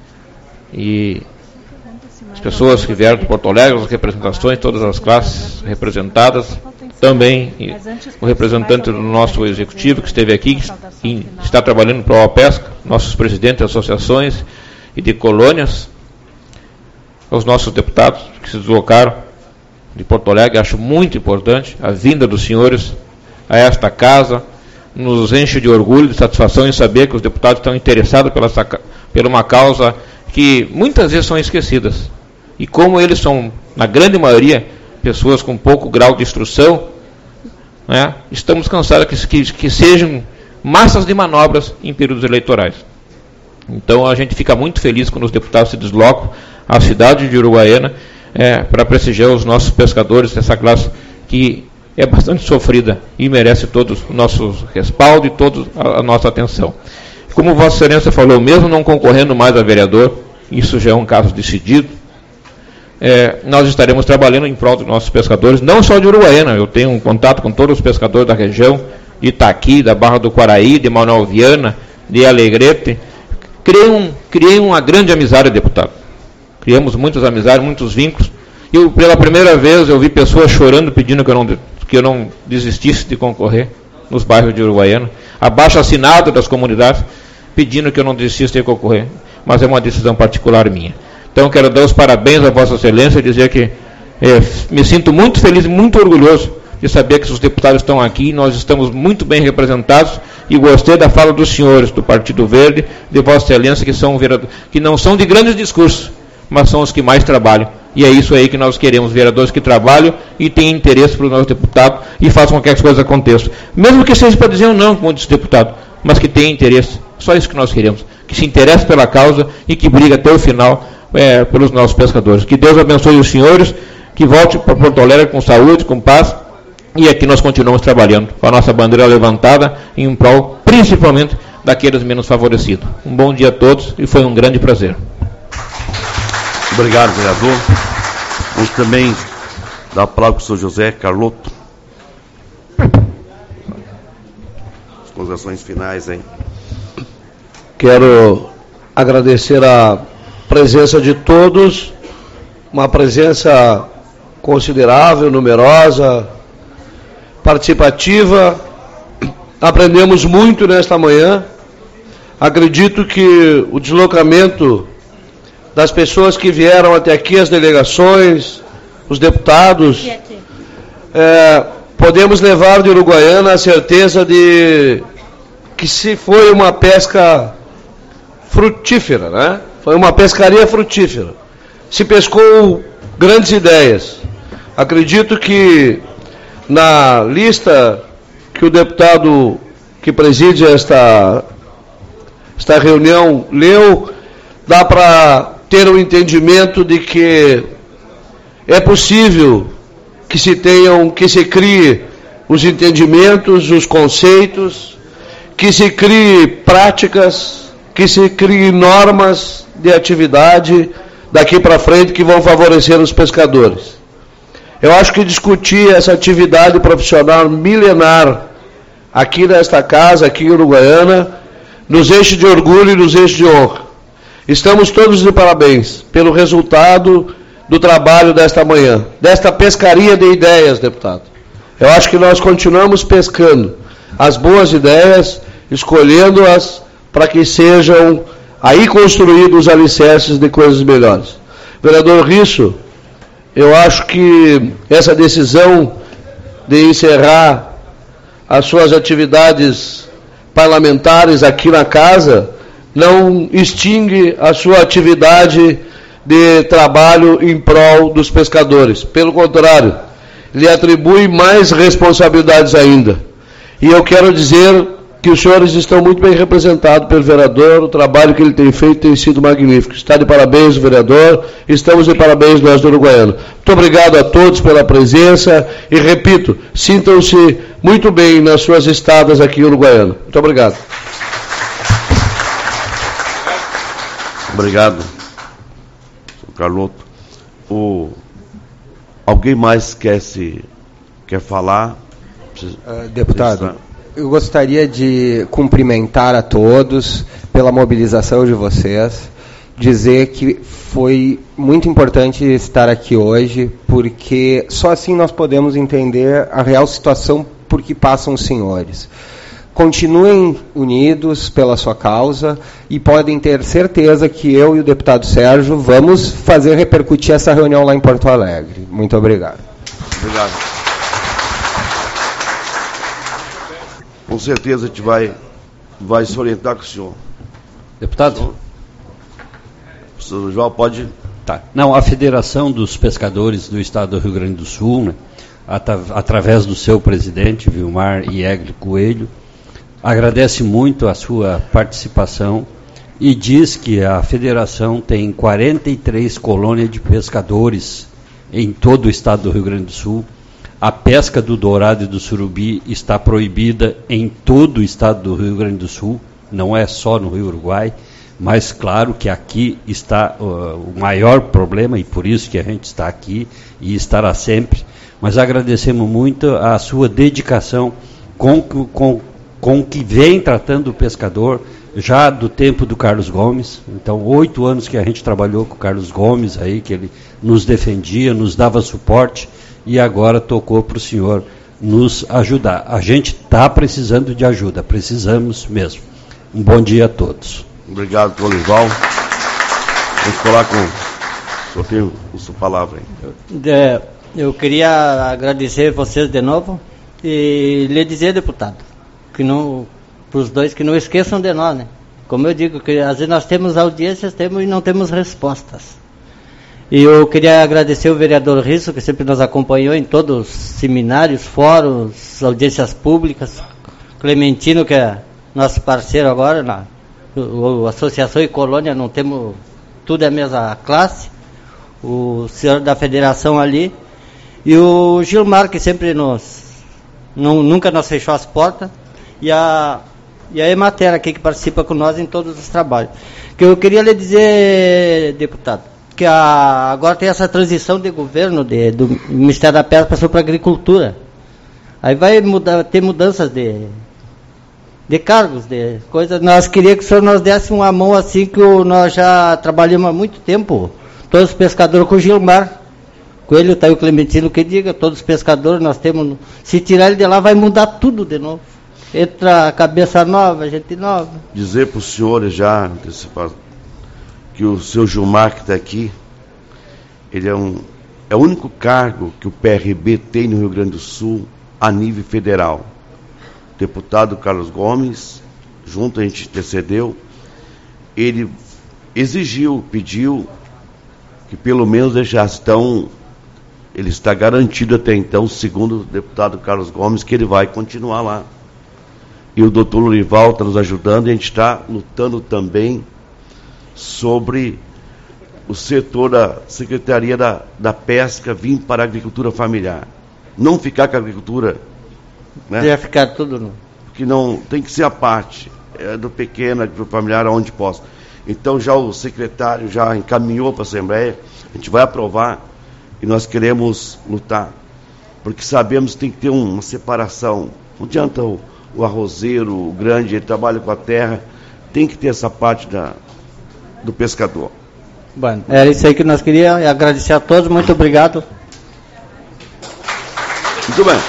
e as pessoas que vieram de Porto Alegre, as representações, todas as classes representadas, também o representante do nosso executivo que esteve aqui, que está trabalhando para a pesca, nossos presidentes de associações e de colônias, aos nossos deputados que se deslocaram de Porto Alegre. Acho muito importante a vinda dos senhores a esta casa, nos enche de orgulho, de satisfação em saber que os deputados estão interessados pela, por uma causa que muitas vezes são esquecidas. E como eles são, na grande maioria, pessoas com pouco grau de instrução, né, estamos cansados que, que, que sejam massas de manobras em períodos eleitorais. Então a gente fica muito feliz quando os deputados se deslocam à cidade de Uruguaiana é, para prestigiar os nossos pescadores dessa classe que é bastante sofrida e merece todo o nosso respaldo e toda a nossa atenção. Como Vossa Excelência falou, mesmo não concorrendo mais a vereador, isso já é um caso decidido, é, nós estaremos trabalhando em prol dos nossos pescadores, não só de Uruguaiana. Eu tenho um contato com todos os pescadores da região, de Itaqui, da Barra do Quaraí, de Manoel Viana, de Alegrete. Criei, um, criei uma grande amizade, deputado. Criamos muitas amizades, muitos vínculos. Eu, pela primeira vez, eu vi pessoas chorando, pedindo que eu não, que eu não desistisse de concorrer nos bairros de Uruguaiana. Abaixo assinado das comunidades, pedindo que eu não desistisse de concorrer. Mas é uma decisão particular minha. Então, quero dar os parabéns a Vossa Excelência e dizer que é, me sinto muito feliz e muito orgulhoso de saber que os deputados estão aqui, nós estamos muito bem representados, e gostei da fala dos senhores do Partido Verde, de Vossa Excelência, que, são que não são de grandes discursos, mas são os que mais trabalham. E é isso aí que nós queremos, vereadores que trabalham e têm interesse para o nosso deputado e façam com que as coisas aconteçam. Mesmo que seja para dizer um não, como disse o deputado, mas que tenha interesse. Só isso que nós queremos. Que se interesse pela causa e que briga até o final é, pelos nossos pescadores. Que Deus abençoe os senhores, que volte para Porto Alegre com saúde, com paz, e aqui nós continuamos trabalhando com a nossa bandeira levantada em prol, principalmente, daqueles menos favorecidos. Um bom dia a todos e foi um grande prazer. Obrigado, vereador. Vamos também dar a palavra para o senhor José Carlotto. As considerações finais aí. Quero agradecer a presença de todos, uma presença considerável, numerosa, participativa. Aprendemos muito nesta manhã. Acredito que o deslocamento das pessoas que vieram até aqui, as delegações, os deputados, é, podemos levar de Uruguaiana a certeza de que se foi uma pesca frutífera, né? Foi uma pescaria frutífera. Se pescou grandes ideias. Acredito que na lista que o deputado que preside esta, esta reunião leu, dá para ter o entendimento de que é possível que se tenham, que se crie os entendimentos, os conceitos, que se crie práticas, que se crie normas de atividade daqui para frente que vão favorecer os pescadores. Eu acho que discutir essa atividade profissional milenar aqui nesta casa, aqui em Uruguaiana, nos enche de orgulho e nos enche de honra. Estamos todos de parabéns pelo resultado do trabalho desta manhã, desta pescaria de ideias, deputado. Eu acho que nós continuamos pescando as boas ideias, escolhendo-as para que sejam aí construídos os alicerces de coisas melhores. Vereador Risso, eu acho que essa decisão de encerrar as suas atividades parlamentares aqui na casa não extingue a sua atividade de trabalho em prol dos pescadores. Pelo contrário, lhe atribui mais responsabilidades ainda. E eu quero dizer que os senhores estão muito bem representados pelo vereador, o trabalho que ele tem feito tem sido magnífico. Está de parabéns o vereador, estamos de parabéns nós do Uruguaiano. Muito obrigado a todos pela presença e, repito, sintam-se muito bem nas suas estadas aqui em Uruguaiano. Muito obrigado. Obrigado, senhor Carlotto. O... Alguém mais quer, se... quer falar? Precisa... Uh, deputado, eu gostaria de cumprimentar a todos pela mobilização de vocês, dizer que foi muito importante estar aqui hoje, porque só assim nós podemos entender a real situação por que passam os senhores. Continuem unidos pela sua causa e podem ter certeza que eu e o deputado Sérgio vamos fazer repercutir essa reunião lá em Porto Alegre. Muito obrigado. Obrigado. Com certeza a gente vai, vai se orientar com o senhor. Deputado? O senhor João pode... Tá. Não, a Federação dos Pescadores do Estado do Rio Grande do Sul, né, at- através do seu presidente, Vilmar Iegle Coelho, agradece muito a sua participação e diz que a federação tem quarenta e três colônias de pescadores em todo o estado do Rio Grande do Sul. A pesca do dourado e do surubi está proibida em todo o estado do Rio Grande do Sul, não é só no Rio Uruguai, mas claro que aqui está uh, o maior problema e por isso que a gente está aqui e estará sempre. Mas agradecemos muito a sua dedicação com, com com o que vem tratando o pescador, já do tempo do Carlos Gomes. Então, oito anos que a gente trabalhou com o Carlos Gomes, aí, que ele nos defendia, nos dava suporte, e agora tocou para o senhor nos ajudar. A gente está precisando de ajuda, precisamos mesmo. Um bom dia a todos. Obrigado, doutor Olival. Vamos falar com o senhor, tem a sua palavra aí. É, eu queria agradecer vocês de novo e lhe dizer, deputado, que não, para os dois, que não esqueçam de nós, né? Como eu digo, que às vezes nós temos audiências temos, e não temos respostas. E eu queria agradecer o vereador Risso, que sempre nos acompanhou em todos os seminários, fóruns, audiências públicas. Clementino, que é nosso parceiro agora, na o, o Associação e Colônia, não temos, tudo é a mesma classe. O senhor da federação ali. E o Gilmar, que sempre nos, não, nunca nos fechou as portas. E a, e a Emater aqui, que participa com nós em todos os trabalhos. Que eu queria lhe dizer, deputado, que a, agora tem essa transição de governo de, do Ministério da Pesca passou para a Agricultura. Aí vai mudar, ter mudanças de, de cargos, de coisas. Nós queríamos que o senhor nos desse uma mão assim, que o, nós já trabalhamos há muito tempo, todos os pescadores com o Gilmar. Coelho está aí o Clementino que diga, todos os pescadores nós temos. Se tirar ele de lá, vai mudar tudo de novo. Entra cabeça nova, gente nova. Dizer para os senhores já antecipado que o seu Gilmar que está aqui, ele é um é o único cargo que o P R B tem no Rio Grande do Sul a nível federal. O deputado Carlos Gomes, junto a gente intercedeu, ele exigiu, pediu que pelo menos deixasse. Então, ele está garantido até então, segundo o deputado Carlos Gomes, que ele vai continuar lá. E o doutor Lurival está nos ajudando, e a gente está lutando também sobre o setor da Secretaria da, da Pesca vir para a agricultura familiar. Não ficar com a agricultura, né? Ia ficar tudo no... Porque não, tem que ser a parte é, do pequeno, agricultura familiar, aonde possa. Então já o secretário já encaminhou para a Assembleia, a gente vai aprovar e nós queremos lutar, porque sabemos que tem que ter uma separação. Não adianta o o arrozeiro, o grande, ele trabalha com a terra, tem que ter essa parte da, do pescador. Bom, era isso aí que nós queríamos, agradecer a todos, muito obrigado. Muito bem.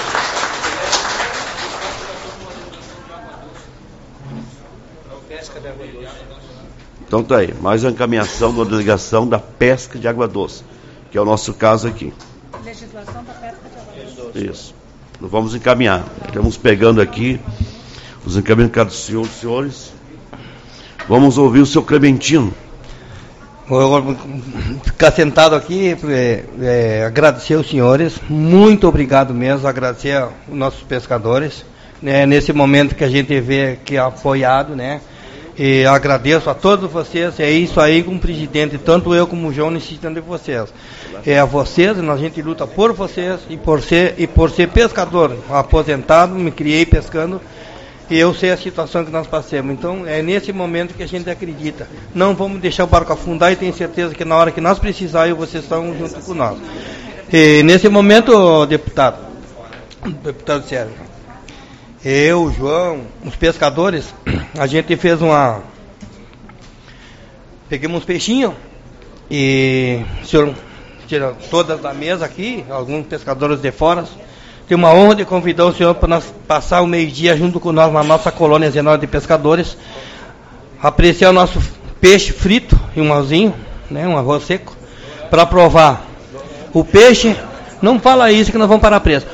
Então tá aí, mais uma encaminhação da delegação da pesca de água doce, que é o nosso caso aqui. Legislação da pesca de água doce. Isso. Nós vamos encaminhar. Estamos pegando aqui os encaminhamentos dos senhores. Vamos ouvir o seu Clementino. Vou ficar sentado aqui, é, é, agradecer os senhores, muito obrigado mesmo, agradecer aos nossos pescadores, né, nesse momento que a gente vê que é apoiado, né, e agradeço a todos vocês, é isso aí com o presidente, tanto eu como o João necessitando de vocês, é a vocês, a gente luta por vocês e por ser, e por ser pescador, aposentado, me criei pescando, e eu sei a situação que nós passamos. Então, é nesse momento que a gente acredita. Não vamos deixar o barco afundar e tenho certeza que na hora que nós precisarmos, vocês estão junto com nós. E nesse momento, deputado, deputado Sérgio, eu, o João, os pescadores, a gente fez uma... Peguemos uns peixinhos e o senhor tira todas da mesa aqui, alguns pescadores de fora. Tenho uma honra de convidar o senhor para nós passar o meio-dia junto com nós na nossa colônia Zenória de Pescadores, apreciar o nosso peixe frito e um arrozinho, né, um arroz seco, para provar o peixe. Não fala isso que nós vamos parar preso.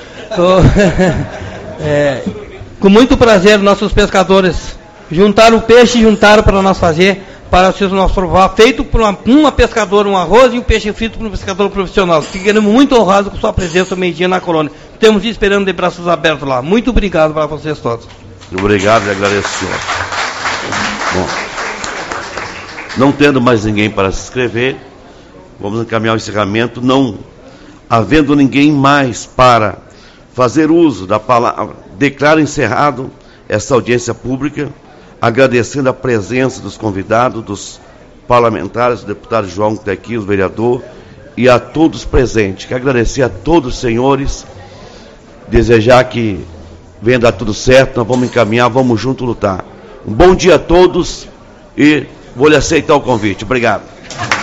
é, com muito prazer, nossos pescadores juntaram o peixe e juntaram para nós fazer, para vocês nós provar, feito por uma, uma pescadora, um arroz e um peixe frito por um pescador profissional. Fiquemos muito honrados com sua presença meio-dia na colônia. Estamos esperando de braços abertos lá. Muito obrigado para vocês todos. Obrigado e agradeço, senhor. Bom, não tendo mais ninguém para se inscrever, vamos encaminhar o encerramento. Não havendo ninguém mais para fazer uso da palavra, declaro encerrado essa audiência pública, agradecendo a presença dos convidados, dos parlamentares, do deputado João que está aqui, o vereador, e a todos presentes. Quero agradecer a todos os senhores, desejar que venha dar tudo certo, nós vamos encaminhar, vamos juntos lutar. Um bom dia a todos e vou lhe aceitar o convite. Obrigado.